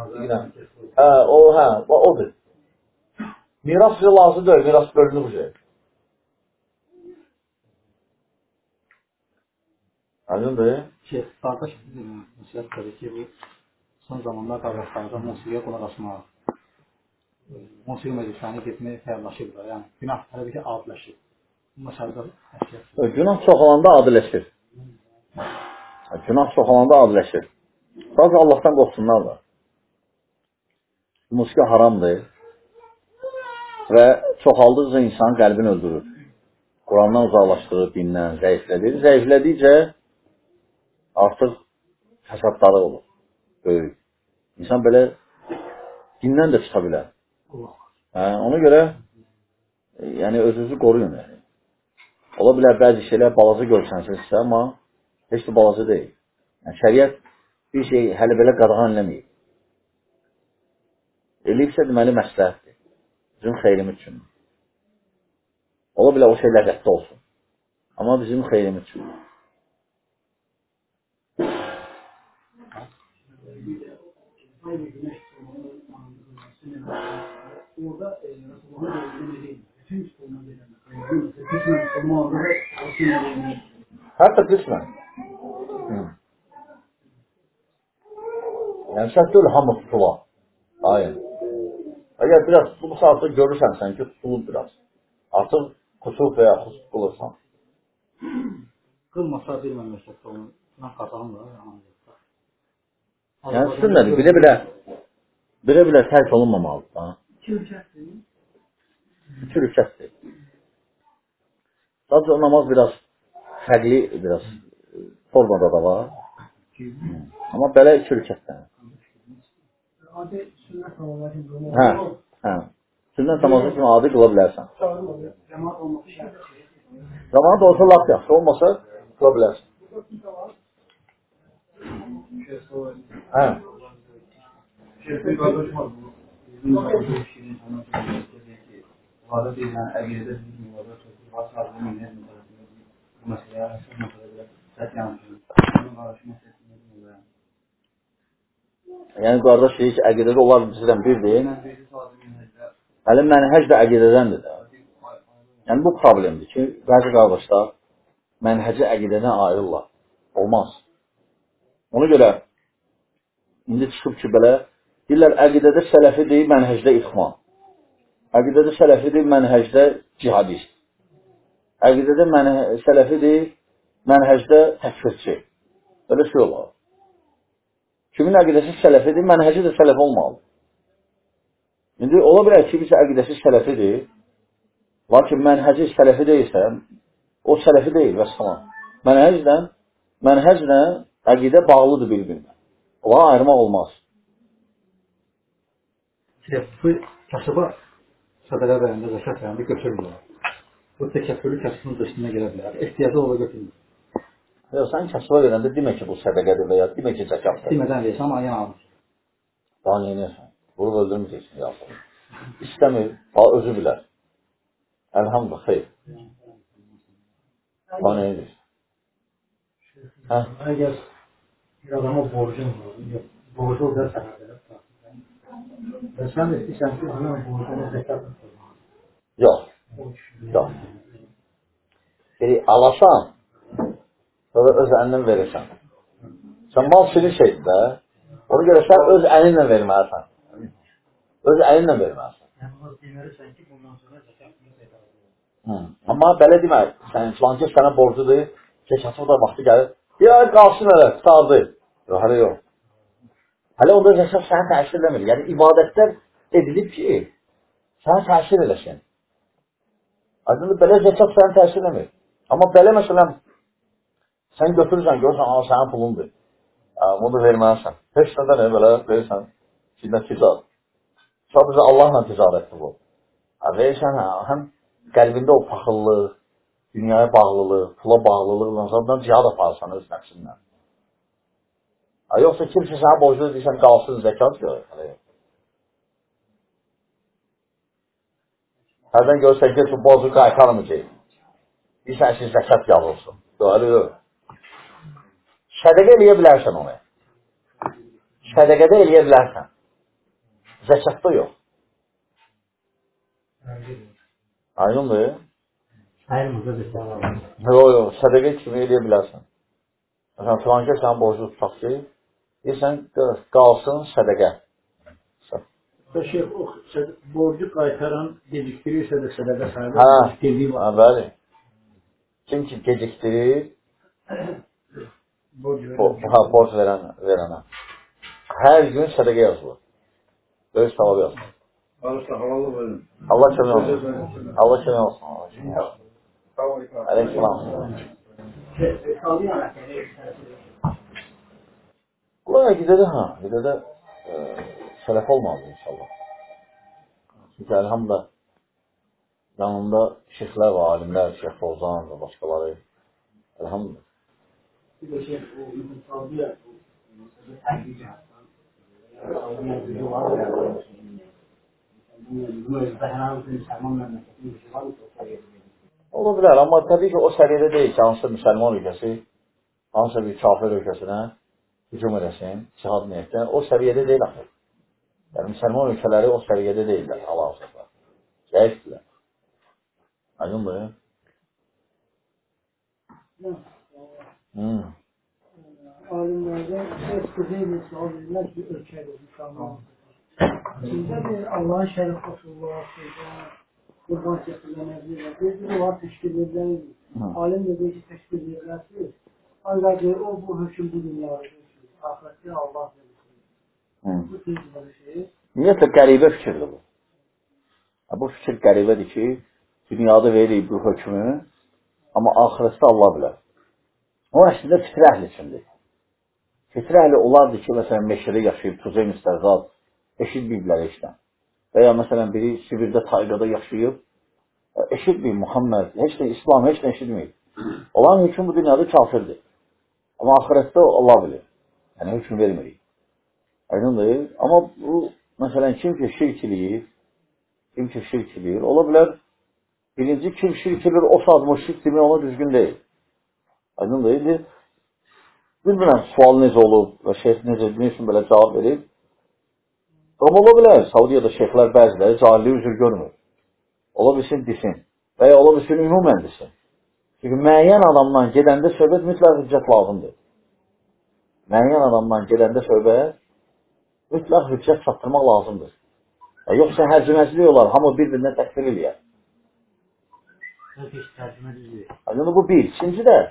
odur. Miras sizə lazım deyil, miras bölünür bu şey. Aydındır? Qardaş, məsələn, təbii ki, bu son zamanlar qardaşlarda musiqiyə qulaq asmaq, musiqi məclislərinə getməyə fəyallaşırlar. Yəni, günah təbii ki, adləşir. Bu məsələdə həssiyət. Günah çox olanda adləşir. Günah çox olanda adləşir. Sadəcə Allahdan qorxsunlar da. Musiqi haramdır və çoxaldıqca insanın qəlbini öldürür. Qurandan uzaqlaşdırır, dindən, zəiflədir. Zəiflədikcə artıq fəsadları olur, böyük. İnsan belə dindən də çıxa bilər. Ona görə yəni özünüzü qoruyun. Yəni. Ola bilər bəzi şeylər balaca görsənsinizsə, amma heç də balaca deyil. Yəni, şəriət bir şey hələ belə qadağan eləməyib. Eləyibsə deməli məsləhətdir. Bizim xeyrimiz üçün. Ola bilər o şey ləzzətli olsun. Amma bizim xeyrimiz üçün. Hətta qismən. Yəni, şəhət deyil, hamı tutular. Ayın. Əgər biraz bu saatda görürsən sən ki, tutulur biraz. Artıq kusur və ya xus tutulursan. Qılmasa bilməməkdə onu qazanırlar. Yəni, sünnədir, bilə-bilə tərk olunmamalıdır. İki rükətdir. Sadəcə o namaz biraz fərqli, biraz formada da var. Amma belə iki rükətdir. Sünnət namazı kimi adi qıla bilərsən. Zamanı da olsa laf yaxşı, olmasa qıla bilərsən. Vada deyilən əqiyədə bizim vada çox var, sadəcə bu məsələyə Yəni, qardaş deyir ki, əqidədə onlar bizdən birdir. Hələ mənhəc də əqidədəndir də. Yəni, bu problemdir ki, bəzi qardaşlar mənhəci əqidədən ayrılırlar. Olmaz. Ona görə, indi çıxıb ki, belə, deyirlər, əqidədə sələfidir, mənhəcdə ixman. Əqidədə sələfidir, mənhəcdə cihadist. Əqidədə sələfidir, mənhəcdə təkfirçi. Belə şey olar. Kimin əqidəsi sələfidir, mənhəci də sələf olmalı. İndi ola bilər ki, birisi əqidəsi sələfidir, lakin mənhəci sələfi deyilsə, o sələfi deyil, vəssalam. Mənhəclə əqidə bağlıdır bir-birinə. Onları ayırmaq olmaz. Bu kasıba sədəqə verəndə, zəkat verəndə götürmürlər. Bu təkəffürlü kasıbın dışına gələ bilər. Ehtiyacı ola götürmür. Yox, sən kasıba verəndə demək ki, bu sədəqədir və ya demək ki, zəkatdır. Demədən versən, ayın alır. Daha neyinirsən? Vurub öldürməyəcəksin, yazılır. İstəmir, özü bilər. Əlhamdülillah, xeyr. Daha neyinirsən? Əgər bir adama borcun var, borcu o da sənə verər. Və sən də istəyirsən ki, onun borcuna zəkat tutulur. Yox. Yox. Alasan, sonra öz əlindən verirsən. Sən mal sürü şeydir də, ona görə sən öz əlinlə verməlisən. Öz əlinlə verməlisən. Deməlisən ki, bundan sonra zəkatını zəkat. Amma belə demək, filankə sənə borcudur, zəkatı da vaxtı gəlir. Ya, qalsın hələ, tutardı. Yox, hələ yox. Hələ onda zəkat sənə təsir eləmir. Yəni, ibadətlər edilib ki, sənə təsir eləsin. Aydındır, belə zəkat sənə təsir eləmir. Amma belə, məsələn, sən götürürsən, görürsən, sənin pulundur. Bunu verməlisən. Heç nədən belə verirsən, ticarət. Sadəcə Allahla ticarətdir bu. Verirsən, həm qəlbində o paxıllıq, dünyaya bağlılıq, pula bağlılıqla zaten cihad aparırsan öz nəfsindən. Yoxsa kimsə sənə borclu deyirsən, qalsın zəkat yox. Hərdən görürsən ki, borcu qaytarmayacaq. Deyirsən ki, zəkat yazılsın. Yox. Sədəqə eləyə bilərsən onu. Sədəqədə eləyə bilərsən. Zəkatda yox. Aydındır? Yox, sədəqə kimi eləyə bilərsən. Məsələn, filankə sənin borcu tutaq ki, deyirsən, qalsın sədəqə. Şeyh, o borcu qaytaran gecikdirirsə də sədəqə sahibi dediyi var. Bəli. Kim ki gecikdirir, borc verənə. Hər gün sədəqə yazılır. Böyük savabı yazılır. Allah kömək olsun. Allah kömək olsun. Əleyhisselam. Qulaq əqidədə, əqidədə sələf olmalıdır inşallah. Çünki əlhamdülillah yanında şeyxlər var, alimlər, Şeyx Fozan və başqaları. Əlhamdülillah. Bir de şey, o Saudiya, təhqiq yapsan, Saudiya var ya, bu özdə hər hansı müsəlman məmləkətinin bir şey var mı? Ola bilər, amma təbii ki, o səviyyədə deyil ki, hansısa müsəlman ölkəsi, hansısa bir kafir ölkəsinə hücum edəsin, cihad niyyətdən, o səviyyədə deyil axı. Yəni, müsəlman ölkələri o səviyyədə deyillər, Allah-u-Səfər. Zəifdirlər. Aydındır? Alimlərdən qızıyla sual edirlər ki, ölkədir, müsəlman. İçində bir Allahın şərif Rasulullah, qurban çəkilənədir. Bir var təşkil edilən, alim də deyir ki, təşkil edilərsiniz. Ancaq o bu hökm bu dünyadır. Ahirətdə Allah verir. Bu tezdir belə şey. Ümumiyyətlə, qəribə fikirdir bu. Bu fikir qəribədir ki, dünyada veririk bu hökmü, amma ahirətdə Allah bilər. O, əslində fitr əhli üçündür. Fitr əhli olardı ki, məsələn, meşədə yaşayıb, tuzey müstəzad, eşitməyiblər işdən. Və ya, məsələn, biri Sibirdə, Tayqada yaşayıb, eşitməyib Muhammed, heç də İslam, heç də eşitməyib. Olan hüküm bu dünyada kafirdir. Amma ahirətdə Allah bilir. Yəni, hüküm vermirik. Aydındır. Amma bu, məsələn, kim ki şirk eləyir, ola bilər, birinci kim şirk eləyir, o saat müşrik demək ona düzgün deyil. Aydındır. Bilmirəm, sual necə olub və şeyh necə, nə üçün belə cavab verib. Amma ola bilər, Saudiyada şeyhlər bəziləri cahilliyi üzr görmür. Ola bilsin, desin. Və ya ola bilsin, ümumən desin. Çünki müəyyən adamdan gedəndə söhbət mütləq hüccət lazımdır. Müəyyən adamdan gedəndə söhbət mütləq hüccət çatdırmaq lazımdır. Yoxsa hərciməclik olar, hamı bir-birinə təkfir eləyər. Yəni, bu bir. İkinci də,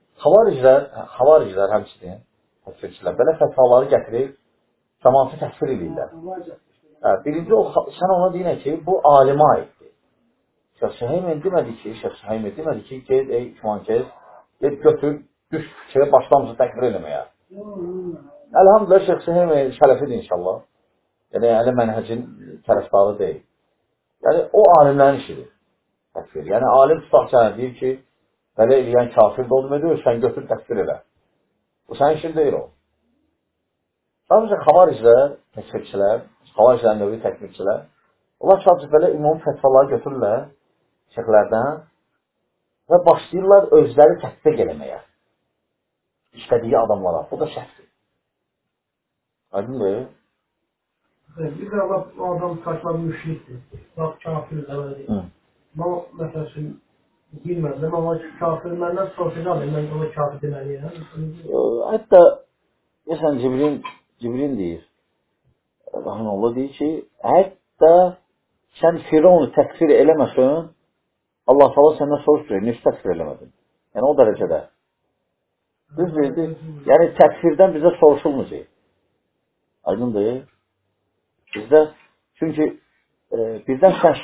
xavariclər həmçinin, təkfirçilər, belə fətvaları gətirib, cəmaatı təkfir edirlər. Birinci, sən ona deyinə ki, bu alimə aiddir. Şeyh Süheymin demədi ki, ged, ey İkmankez, ged götür, düş fikrə başlamızı təkfir eləməyə. Əlhamdülillah, Şeyh Süheymin şələfidir inşallah. Yəni, əli mənhəcin tərəfdarı deyil. Yəni, o alimlərin işidir. Təkfir. Yəni, alim tutaq sənə deyir ki, belə eləyən kafir də olma deyir, sən götür təkfir elə. Bu sənin işin deyil o. Sadəcə, xavariclər, təkfirçilər, xavariclərin növü təkfirçilər, onlar sadəcə belə ümumi fətvaları götürürlər şeyhlərdən və başlayırlar özləri tətbiq eləməyə. İşlədiyi adamlara. Bu da şəhvdir. Aydındır? Bir də o adam saçma müşrikdir. Bax, kafirdir. Mən, məsəl üçün, bilmədim, amma kafir məndən soruşacaq, mən ona kafir deməliyəm. Hətta, məsələn, Cibrin deyir, Allah deyir ki, hətta sən Firavunu təkfir eləməsən, Allah falan səndən soruşdur, necə təkfir eləmədin? Yəni, o dərəcədə. Düzdür, yəni, təkfirdən bizə soruşulmayacaq. Aydındır. Bizdə, çünki birdən sən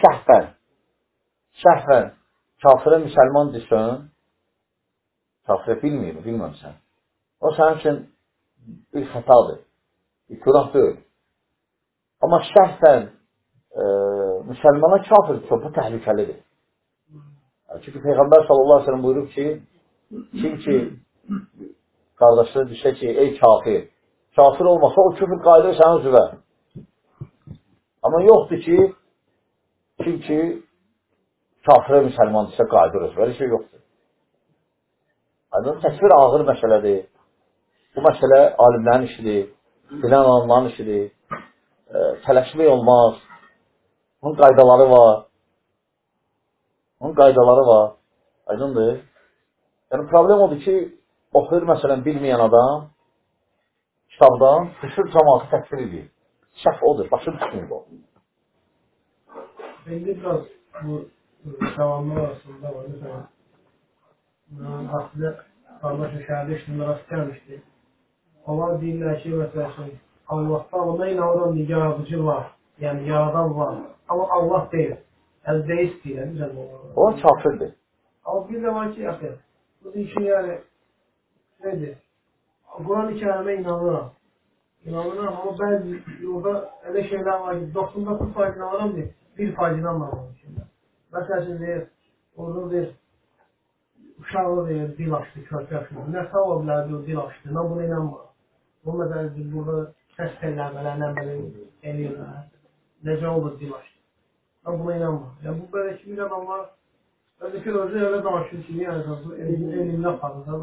şəhvən kafirə müsəlman desən, kafirə bilməmsən. O sənin üçün bir xətadır, bir günah deyil. Amma şəhvən müsəlmana kafir çox, bu təhlükəlidir. Çünki Peyğəmbər sallallahu aleyhi ve sellem buyurub ki, kim ki qardaşları düşsə ki, ey kafir olmasa o küfür qayıdır sənin üzvə. Amma yoxdur ki, kim ki kafirə müsəlman desə qayıdır özü. Belə şey yoxdur. Təkfir ağır məsələdir. Bu məsələ alimlərin işidir, bilən adamların işidir. Tələşmək olmaz. Bunun qaydaları var. Aydındır. Yəni, problem odur ki, oxuyur məsələn bilməyən adam kitabdan düşür cəmaatı təkfir edir. Şəf odur, başım düşmür o. İndi biraz bu davamlı arasında var. Mesela aslında kardeşim şəhərdə işləmə rast gəlmişdi. Onlar deyirlər ki, məsələn, Allah'ta ona inanıram ki, yaradıcı var. Yəni, yaradan var. Amma Allah deyil. Yəni, deist deyirlər. O kafirdir. Amma bir də var ki, bu işin yəni, nedir? Quran-ı Kərimə inanıram. İnanıram, amma bəzi orada elə şeylər var ki, 99% inanıram deyil. 1% inanmıram. Məsələn, deyir, orada deyir, uşağı deyir, dil açdı, körpə yaşında. Nə sağ ola bilərdi o dil açdı, mən buna inanmıram. Bu məsələn, burada səs təlləmələrlə belə eləyirlər. Necə olur dil açdı. Mən buna inanmıram. Yəni, bu belə ki, bir adamlar özü elə danışır ki, yəni, elimlə aparır.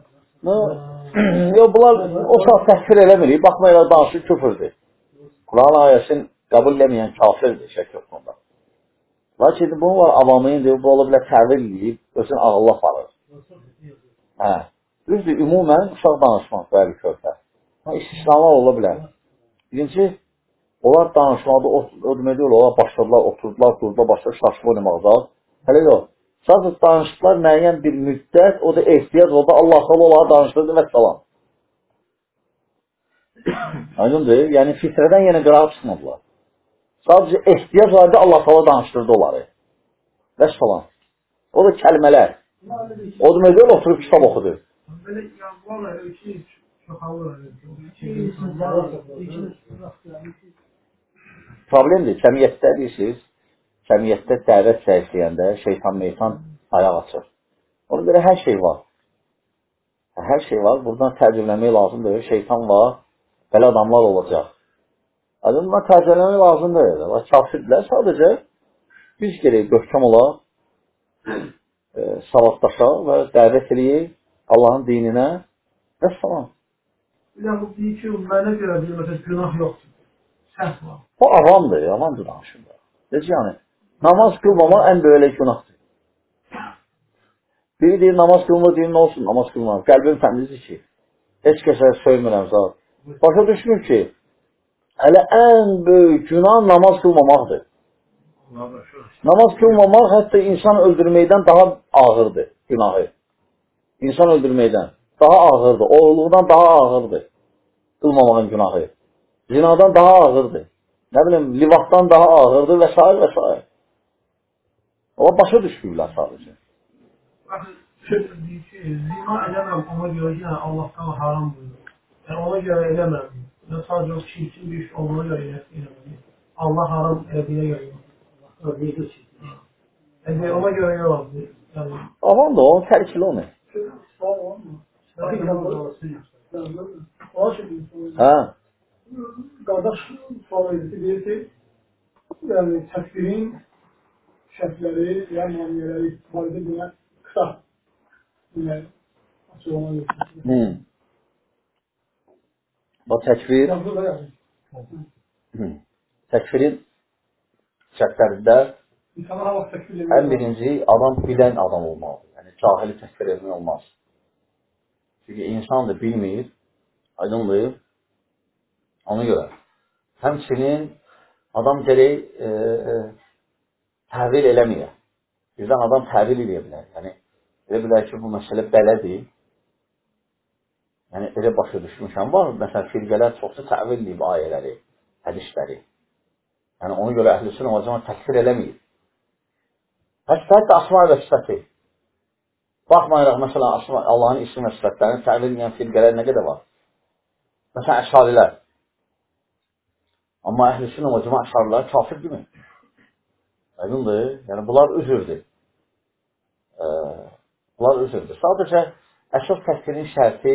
Yox, bunlar o saat təkfir eləmirik. Baxmayla danışır, küfürdür. Quran ayəsini qəbul eləməyən kafirdir, şək yox bunda. Lakin bunu var, avamıyındır, bu ola bilər təvil edib, özünü ağılla aparır. Düzdür, ümumən uşaq danışmaq bəli körpə. İstisnalar ola bilər. Birinci, onlar danışmaqda, o demək deyil, onlar başladılar, oturdular, durdular, başladılar, şaşıb oynamaqda. Hələ yox. Sadəcə danışdılar müəyyən bir müddət, o da ehtiyac, o da Allah xalı onlara danışdırdı və salam. Aydındır, yəni fitrədən yenə qırağa çıxmadılar. Sadəcə ehtiyac vardı, Allah xalı danışdırdı onları. Və salam. O da kəlmələr. O demək deyil, oturub kitab oxudu. Belə yazılarla iki çoxalır. Problemdir, cəmiyyətdə deyirsiniz, cəmiyyətdə dəvət səhifləyəndə şeytan ayaq açır. Ona görə hər şey var. Hər şey var, buradan tərcümləmək lazımdır, şeytan var, belə adamlar olacaq. Bundan tərcümləmək lazımdır, kafirdirlər, sadəcə biz gerək möhkəm olaq, savaddaşaq və dəvət eləyək Allahın dininə Vəssalam. Yəni, bu deyir ki, mənə görə deyir, məsələn, günah yoxdur. Səhv var. O avamdır, avamdır danışırlar. Deyir ki, yəni, namaz qılmamaq ən böyük günahdır. Biri deyir, namaz qılma, deyir, nə olsun, namaz qılmamaq. Qəlbim təmizdir ki, heç kəsə söymürəm zat. Başa düşmür ki, hələ ən böyük günah namaz qılmamaqdır. Namaz qılmamaq hətta insan öldürməkdən daha ağırdır günahı. İnsan öldürməkdən daha ağırdır, oğurluqdan daha ağırdır qılmamağın günahı. Zinadan daha ağırdır. Nə bilim, livaqdan daha ağırdır və s. və s. Ama başa düşmürlər sadəcə. Baxın, deyir ki, zina eləməm, ona görə ki, Allahdan haram buyurur. Yəni, ona görə eləməm. Yəni, sadəcə o çirkin bir iş olduğuna görə eləməm. Allah haram elədiyə görə yox. Yəni, ona görə yox. Aman da o, tərkili onu. Hə? Qardaş sual edir, deyir ki, yəni, təkfirin şərtləri, yəni, maniyyələri barədə buna qısa açıqlama verir. Bu təkfir, təkfirin şərtlərində ən birinci adam bilən adam olmalıdır. Yəni, cahili təkfir etmək olmaz. Çünki insan da bilmir, aydınlayır. Ona görə. Həmçinin adam gərək təvil eləməyə. Birdən adam təvil eləyə bilər. Yəni, elə bilər ki, bu məsələ belədir. Yəni, elə başa düşmüşəm. Var, məsələn, firqələr çoxsa təvil eləyib ayələri, hədisləri. Yəni, ona görə əhl-i sünə və cəmaət təkfir eləməyib. Hətta asma və sifəti. Baxmayaraq, məsələn, Allahın isim və sifətlərini təvil eləyən firqələr nə qədər var? Məsələn, əşarilər. Amma əhl-i sünə və cəmaət əşarilər kafir demir. Aydındır. Yəni, bunlar üzürdür. Bunlar üzürdür. Sadəcə, əsas təkfirin şərti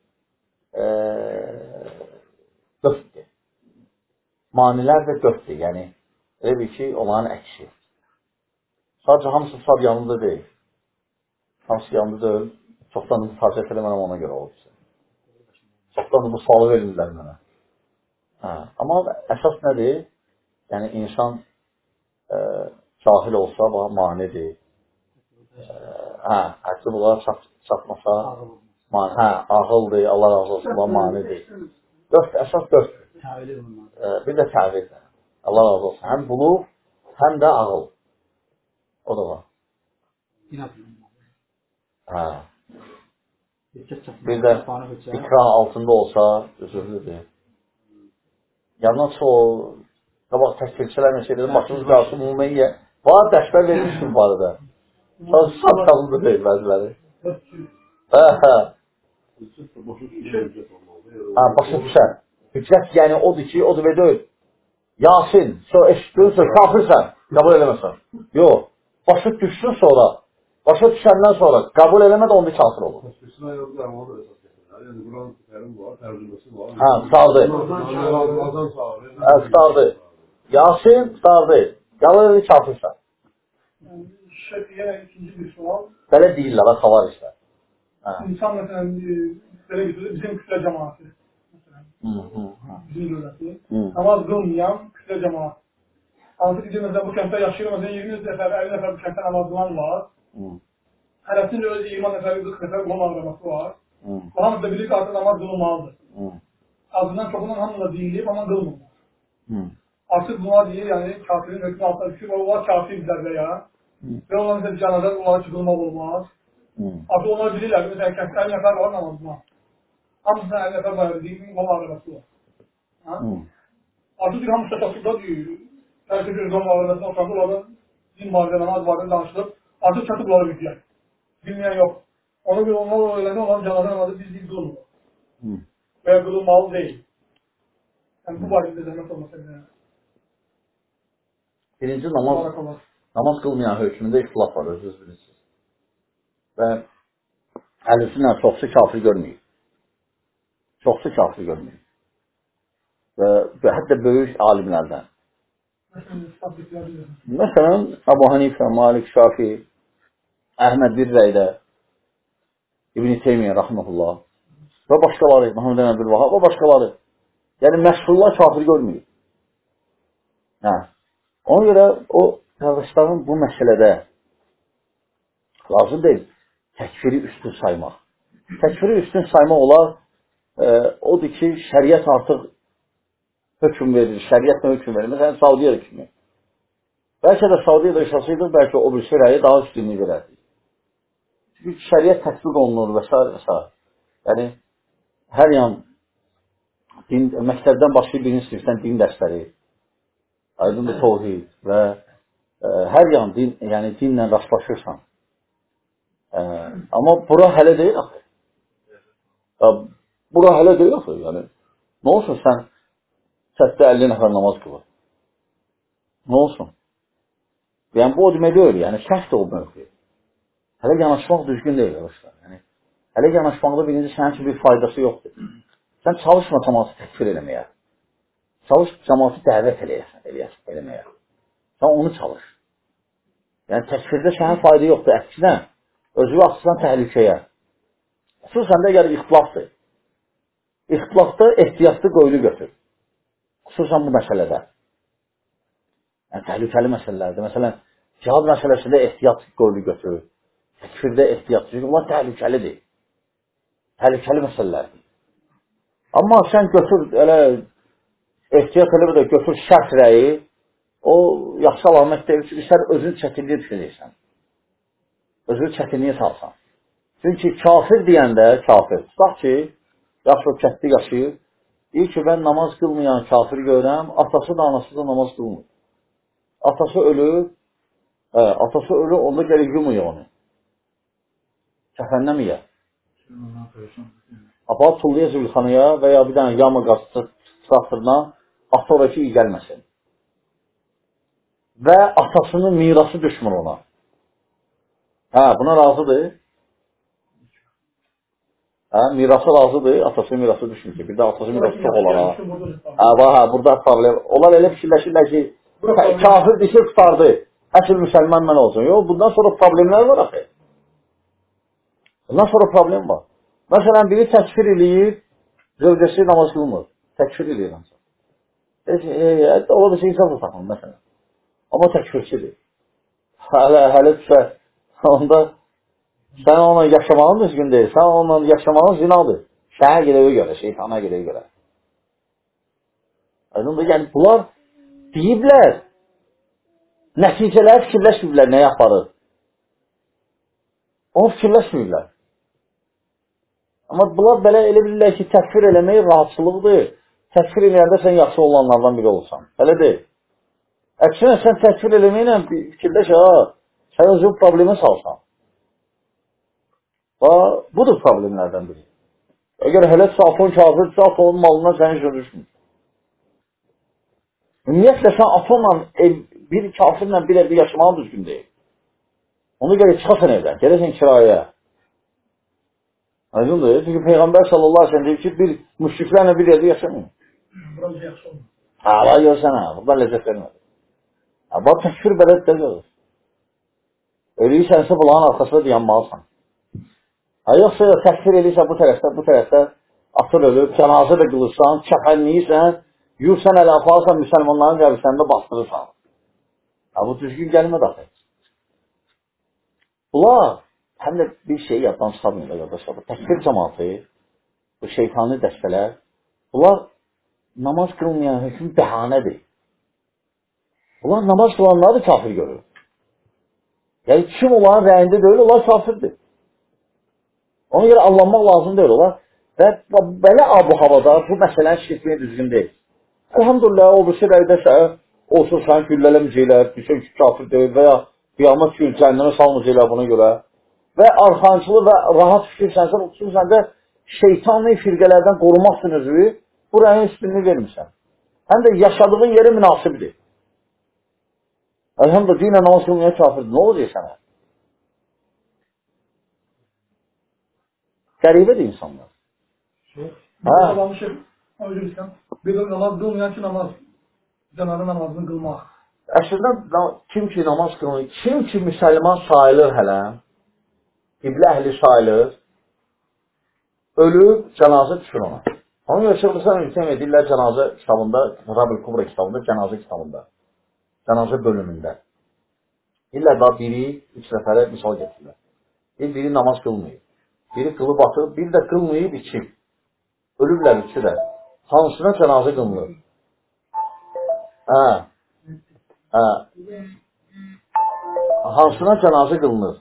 dörddür. Manilər də dörddür. Yəni, elə bir ki, onların əksi. Sadəcə, hamısı sad yanında deyil. Hamısı yanında deyil. Çoxdan da bu tarcət eləmənəm ona görə olub. Çoxdan da bu sualı verirlər mənə. Amma əsas nədir? Yəni, insan cahil olsa, manidir. Hətta bunlara çatmasa, ağıldır, Allah razı olsun, manidir. Əsas dörddür. Bir də təvil. Allah razı olsun. Həm buluq, həm də ağıl. O da var. Bir də ikrah altında olsa, üzürlüdür. Yandan çox, qabaq təkfirçilər məsələdir, başımız qalsın, umumiyyə. Var, dərslər vermişdim bu arada. Sat qalında deyil bəziləri. Başa düşən. Hüccət yəni odur ki, odur və deyil. Yasin, sonra eşitdiyinsə, kafirsən, qəbul eləməsən. Yox, başa düşsün sonra, başa düşəndən sonra qəbul eləmə də onda kafir olur. Sardı. Sardı. Yasin, sardı. Qəbul elədi kafirsən. Yenə ikinci bir sual. Belə deyirlər, xavar işlər. İnsan məsələn, belə götürür, bizim kütlə cəmaatı. Bizim dövləti. Namaz qılmayan kütlə cəmaat. Hansı ki, məsələn, bu kəntdə yaşayır, məsələn, 20 nəfər, 50 nəfər bu kəntdə namaz qılan var. Hərəsində öz 20 nəfər, 40 nəfər qolun ağrıması var. Bu hamısı da bilir ki, artıq namaz qılınmalıdır. Azından çoxundan hamıla deyilir, amma qılmırlar. Artıq bunlar deyir, yəni kafirin hökmü altına düşür, onlar kafirdirlər və ya. Və onlar məsələn, cənazə onlara çıxılmaq olmaz. Artıq onlar bilirlər, məsələn, kəntdə 50 nəfər var namazına. Hamısına 50 nəfər var, deyir, qolun ağrıması var. Artıq bir hamısı çatışıqda deyir. Hər şey qolun ağrımasına oturanda onlardan din barədə, namaz barədə danışılıb. Artıq çatıb onlara bilgilər. Bilməyən yox. Ona görə onlar öyrəndə onların cənazə namazı biz qılmır. Və ya qılınmalı deyil. Yəni bu barədə zəhmət olmasa bilməyən. Birinci namaz qılmayan hökmündə ixtilaf var, özünüz bilirsiniz. Və əhlüsünnə çoxsu kafir görməyib. Çoxsu kafir görməyib. Və hətta böyük alimlərdən. Məsələn, Əbu Hanifə, Malik, Şafi, Əhməd bir rəydə, İbn-i Teymiyyə, rəhməhullah. və başqaları, Muhammed Əbdülvahab və başqaları. Yəni, məşhurlar kafir görməyir. Hə. Ona görə o qardaşların bu məsələdə lazım deyil təkfiri üstün saymaq. Təkfiri üstün saymaq olar, odur ki, şəriət artıq hökm verir, şəriətlə hökm verir. Məsələn, Saudiya hökmü. Bəlkə də Saudiyada yaşasıydıq, bəlkə o bir sürəyə daha üstünlüyü verərdik. Çünki şəriət tətbiq olunur və s. Yəni, hər yan məktəbdən başlayıb birinci sinifdən din dərsləri, aydındır təvhid və hər yan yəni dinlə rastlaşırsan. Amma bura hələ deyil axı. Bura hələ deyil axı. Yəni, nə olsun sən sətdə 50 nəfər namaz qılır? Nə olsun? Yəni, bu o demək deyil. Yəni, səhvdir o mövqü. Hələ yanaşmaq düzgün deyil. Yəni, hələ yanaşmaqda birinci sənin üçün bir faydası yoxdur. Sən çalışma cəmaatı təkfir eləməyə. Çalış cəmaatı dəvət eləməyə. Sən onu çalış. Yəni, təkfirdə sənin fayda yoxdur. Əksinə, özü atırsan təhlükəyə. Xüsusən də əgər ixtilafdır. İxtilafda ehtiyatlı qoyulu götür. Xüsusən bu məsələdə. Yəni, təhlükəli məsələlərdir. Məsələn, cihad məsələsində ehtiyat qoyulu götür. Təkfirdə ehtiyat. Çünki bunlar təhlükəlidir. Təhlükəli məsələlərdir. Amma sən götür, elə ehtiyat eləmə də götür şərt rəyi, o yaxşı alamət deyil ki, sən özün çətinliyə düşəcəksən. Özünü çətinliyə salsan. Çünki kafir deyəndə, kafir, tutaq ki, yaxşı o kətli yaşayır, deyir ki, mən namaz qılmayan kafir görəm, atası da anası da namaz qılmır. Atası ölür, onda gəlir yumuyor onu. Kəfənləməyər. Aparıb tulluya zülxanaya və ya bir dənə yama qatırına atı oraki iyi gəlməsin. Və atasının mirası düşmür ona. Hə, buna razıdır. Hə, mirası razıdır, atasının mirası düşmür ki. Bir də atasının mirası çox olar. Hə, burada problem. Onlar elə fikirləşirlər ki, kafir dişi tutardı. Əsl müsəlman mən olsun. Yox, bundan sonra problemlər var axı. Bundan sonra problem var. Məsələn, biri təkfir eləyir, zövcəsi namaz qılmır. Təkfir eləyir. Ola da insaf tutaqın, məsələn. Amma təkfirçidir. Hələ düşə, onda sən onunla yaşamağın düzgün deyil, sən onunla yaşamağın zinadır. Şəhə gedəyə görə, şeytana gedəyə görə. Yəni, bunlar deyiblər, nəticələr fikirləşməyiblər, nə yaparır? Onu fikirləşməyiblər. Amma bunlar belə elə bilirlər ki, təkfir eləmək rahatçılıqdır. Təkfir eləyəndə sən yaxşı olanlardan biri olsan. Elə deyil. Əksinə, sən təkfir eləməklə fikirləş, sən özü problemə salsan. Budur problemlərdən biri. Əgər hələ Afon kafirdirsə, Afonun malından sənin üçün düşmür. Ümumiyyətlə, sən Afonla, bir kafirlə bir evdə yaşamağın düzgün deyil. Onu görə çıxasan evdən, gələsən kirayəyə. Aydındır. Çünki Peyğəmbər sallallahu aleyhi ve sellem deyir ki, bir müşriklərlə bir evdə yaşamayın. Burası yaxşı olmur. Hala görsən, buradan ləzzət vermədir. Bax, təkfir belədir də görür. Ölüysənsə bulağın arxasında dayanmalısan. Yoxsa təkfir eləyirsə bu tərəfdə atır ölüb, cənazə də qılırsan, kəfənliyirsən, yursan ələ aparsan, müsəlmanların qəbirlərində bastırırsan. Bu düzgün gəlməd axı. Bunlar həm də bir şey yaddan çıxarmıyorlar, qardaşlar. Təkfir cəmaatı, bu şeytani dəstələr, bunlar namaz qılmayan hökm bəhanədir. Bunlar namaz qılanları da kafir görür. Yəni, kim onların rəyində deyil, onlar kafirdir. Ona görə anlanmaq lazım deyil olar. Və belə abu havada bu məsələni şirkməyə düzgün deyil. Elhamdülillah, o birisi rəydəsə, olsun sən güllələməcəklər, düşün ki, kafir deyil və ya qiyamət gün cəhənnəmə salmayacaqlar buna görə. Və arxancılı və rahat fikirsənsə, xüsusən də şeytani firqələrdən qorumaq üçün özü, bu rəyin üstünlüğü vermirsən. Həm də yaşadığın yeri münasibdir. Elhamdülillah, dinlə namaz qılmaya kafirdir. Nə olacaq sənə? Qəribədir insanlar. Bir də namaz qılmayan ki, cənazə namazını qılmaq. Əslində, kim ki namaz qılmır, kim ki müsəlman sayılır hələ, qiblə əhli sayılır, ölüb, cənazə düşür ona. Ona görə Şeyxülislam İbn Teymiyyə deyirlər cənazə kitabında, Rabil Kubra kitabında, cənazə kitabında, cənazə bölümündə. Deyirlər daha biri, 3 nəfərə misal getirirlər. Biri namaz qılmayıb, biri qılıb atıb, biri də qılmayıb, içib. Ölüblər üçü də. Hansına cənazə qılınır? Hansına cənazə qılınır?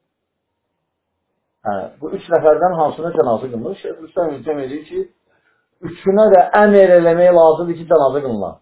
Bu 3 nəfərdən hansına cənazə qılınır? Şeyxülislam İbn Teymiyyə deyir ki, üçünə də əmr eləmək lazımdır ki, cənazə qılınar.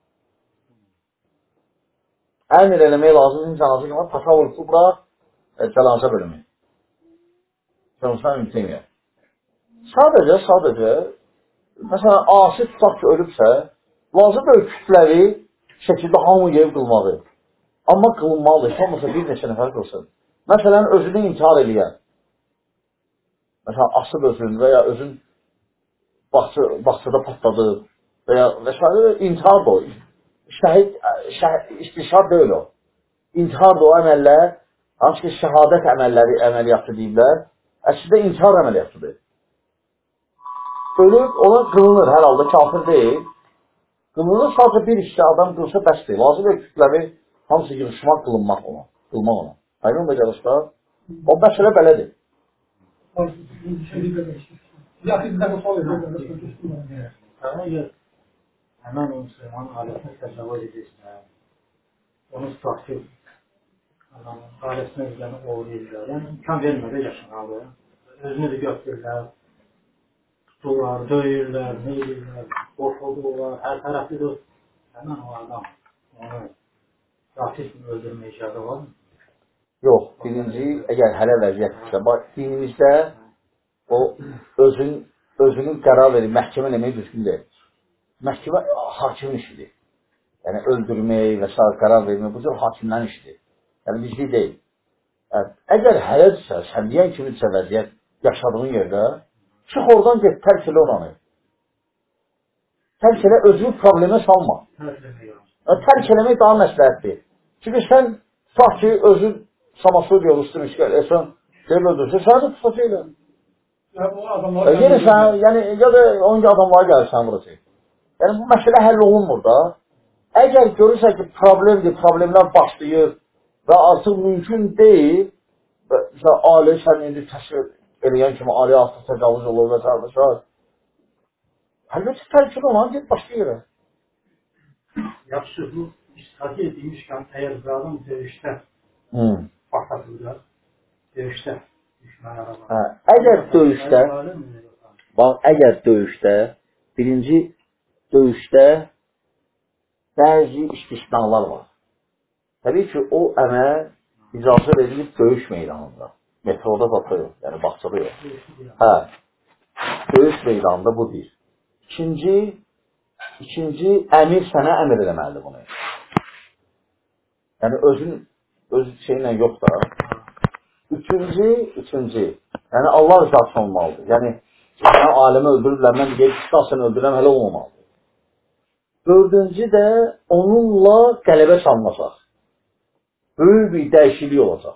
Əmr eləmək lazımdır ki, cənazə qılınar. Tasavvur Kubra, cənazə bölümü. Şeyxülislam İbn Teymiyyə. Sadəcə, məsələn, asi tutaq ki, ölübsə, lazımdır kütləvi şəkildə hamı yeyib qılmalı. Amma qılınmalıdır, olmasa bir neçə nəfər qılsın. Məsələn, özünü intihar eləyən. Məsələn, asıb özünü və ya özün bağçada patladı və ya və s. intihar da o. İstişhad deyil o. İntihar da o əməllər, hansı ki, şəhadət əməliyyatı deyiblər, əslində intihar əməliyyatıdır. Ölüb, ona qılınır, hər halda kafir deyil. Qılınır, sadəcə bir işdə adam qılsa bəsdir. Lazım kütləvi hamısı yığışmaq qılınmaq ona. Aydın da gəlişlər, o məsələ belədir. Həmən o Müslüman ailəsini təsəvvür edirsə, onu tutaq ki, ailəsini özlərini uğurlayırlar. Yəni, imkan vermədə yaşamalı. Özünü də götürürlər, tuturlar, döyürlər, ne edirlər, qorxulurlar, hər tərəflidir. Həmən o adam onu rasizm öldürmə icazı var mı? Yox, birinci, əgər hələ vəziyyətdirsə, dinimizdə o özünün qərar verir, məhkəmə eləmək düzgün deyil. Məhkəmə hakimin işidir. Yəni, öldürmək və s. qərar vermək, bu cür hakimlərin işidir. Yəni, bizlik deyil. Əgər hələdirsə, sən deyən kimidirsə vəziyyət yaşadığın yerdə, çıx oradan get, tərk elə oranı. Tərk elə, özünü problemə salma. Tərk eləmək daha məsləhətdir. Çünki sən, tutaq ki, özün Samasud yoluşdur, sən deyib öldürsün, sən də tutacaqlar. Yenə sən, yəni, ya da onca adamlara gəlir sən vuracaq. Yəni, bu məsələ həll olunmur da. Əgər görürsən ki, problemlər başlayır və artıq mümkün deyil, məsələn, ailə sən indi təsvir eləyən kimi ailə artıq təcavüz olur və s. Əlbəttə, tərkib olan, get başqa yerə. Yaxşı, bu istifadə edilmişkən, əgər bir adam döyüşdə partlatılır, döyüşdə düşmən araba. Əgər döyüşdə, birinci döyüşdə bəzi istisnalar var. Təbii ki, o əməl icazə edilib döyüş meydanında. Metroda satıyor, yəni bağçada yox. Döyüş meydanında bu deyir. İkinci, əmir sənə əmr eləməlidir bunu. Yəni, öz şeylə yox da. Üçüncü, yəni Allah rızası olmalıdır. Yəni, sən aləmi öldürürlər, mən deyək, sən öldürürəm, hələ olmamalıdır. Dördüncü də onunla qələbə çalınacaq. Böyük bir dəyişiklik olacaq.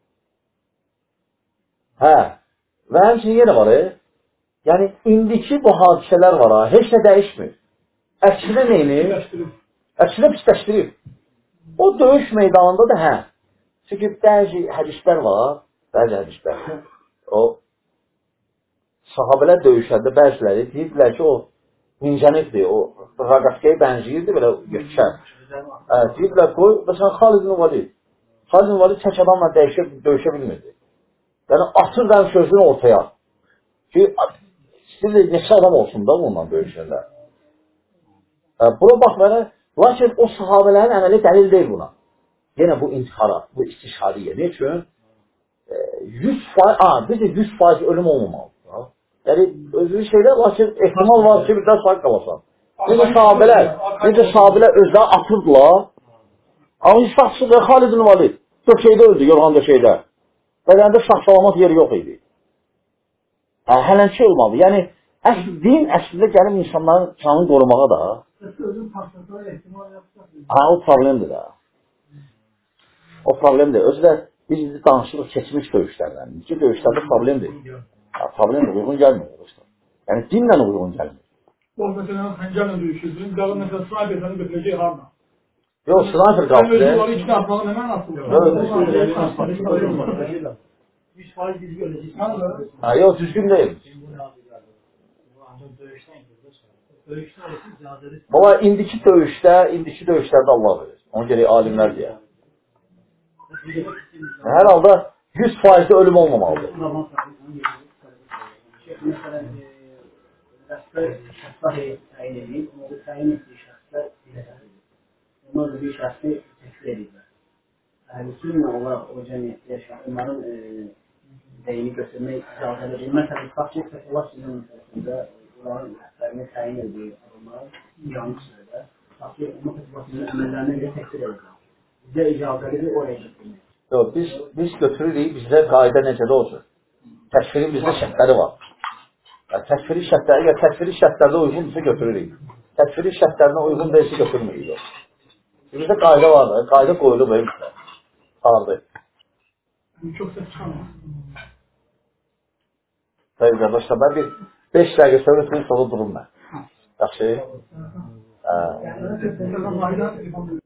Və həmçinin yenə var, yəni, indiki bu hadisələr var, heç nə dəyişmir. Əksinə neyini? Əksinə pisləşdirib. O döyüş meydanında da çünki bəzi hədislər var, o sahabələr döyüşəndə bəziləri deyirlər ki, o incənibdir, o raqaskaya bənziyirdi, belə götüşər. Deyirlər ki, məsələn, Xalid ibn Valid tək adamla döyüşə bilmirdi. Yəni, atırlar sözünü ortaya. Ki, istəyirlər, neçə adam olsun da bununla döyüşərlər. Buna baxmayaraq, lakin o sahabələrin əməli dəlil deyil buna. Yenə bu intihara, bu istişhadiyyə. Ne üçün? 100% ölüm olmamalıdır. Yəni, özü şeylər, lakin ehtimal var ki, bir daha sahib qalasan. Necə sahabələr özləri atırdılar. Amma İsfaxsızlar, Xalid ibn Valid. Döşəkdə öldü, yorğanda şeydə. Bədəndə sağ-salamat yeri yox idi. Hələnçi olmalı. Yəni, din əslində gəlib insanların canını qorumağa da. O problemdir də. O problemdir. Özü də biz danışırıq keçmiş döyüşlərdən. İki döyüşlərdə problemdir. Problemdir, uyğun gəlmir. Yəni, dinlə uyğun gəlmir. O, məsələn, xəncərlə döyüşürdün, qalın məsələn, sniperlərini götürəcək harla? Yox, sniper qaldı. Sən özü var, içinə atmağın nə mənası var? 100% biz görəcəyik. Yox, düzgün deyil. Baba, indiki döyüşlərdə Allah verir. Ona görə alimlər deyər. Hər halda 100% ölüm olmamalıdır. Məsələn, rəsbər şəxslər təyin edib, onları təyin etdiyi şəxslər bilirlər. Onlar da bir şəxsi təklif edirlər. Əhlüsünnə olaraq o cəmiyyətdə yaşayan, onların deyini götürmək icazə edir. Məsələn, tutaq ki, Fətullah sizin məsələsində onların rəsbərini təyin edib, onlar yanlış sürədə, tutaq ki, onun Fətullah əməllərindən görə təkdir edir. Bizə icazə edir oraya götürmək. Yox, biz götürürük, bizdə qayda necədə olsun. Təkfirin bizdə şərtləri var. Təkfiri şərtlərdə uyğundursa götürürük. Təkfiri şərtlərinə uyğun deyilsə götürmürük. Bizdə qayda var, qayda qoyulub bizdə. Sağdır. Çox səs çıxamır. Sayın qardaşlar, mən bir 5 dəqiqə sonra durum mən. Yaxşı?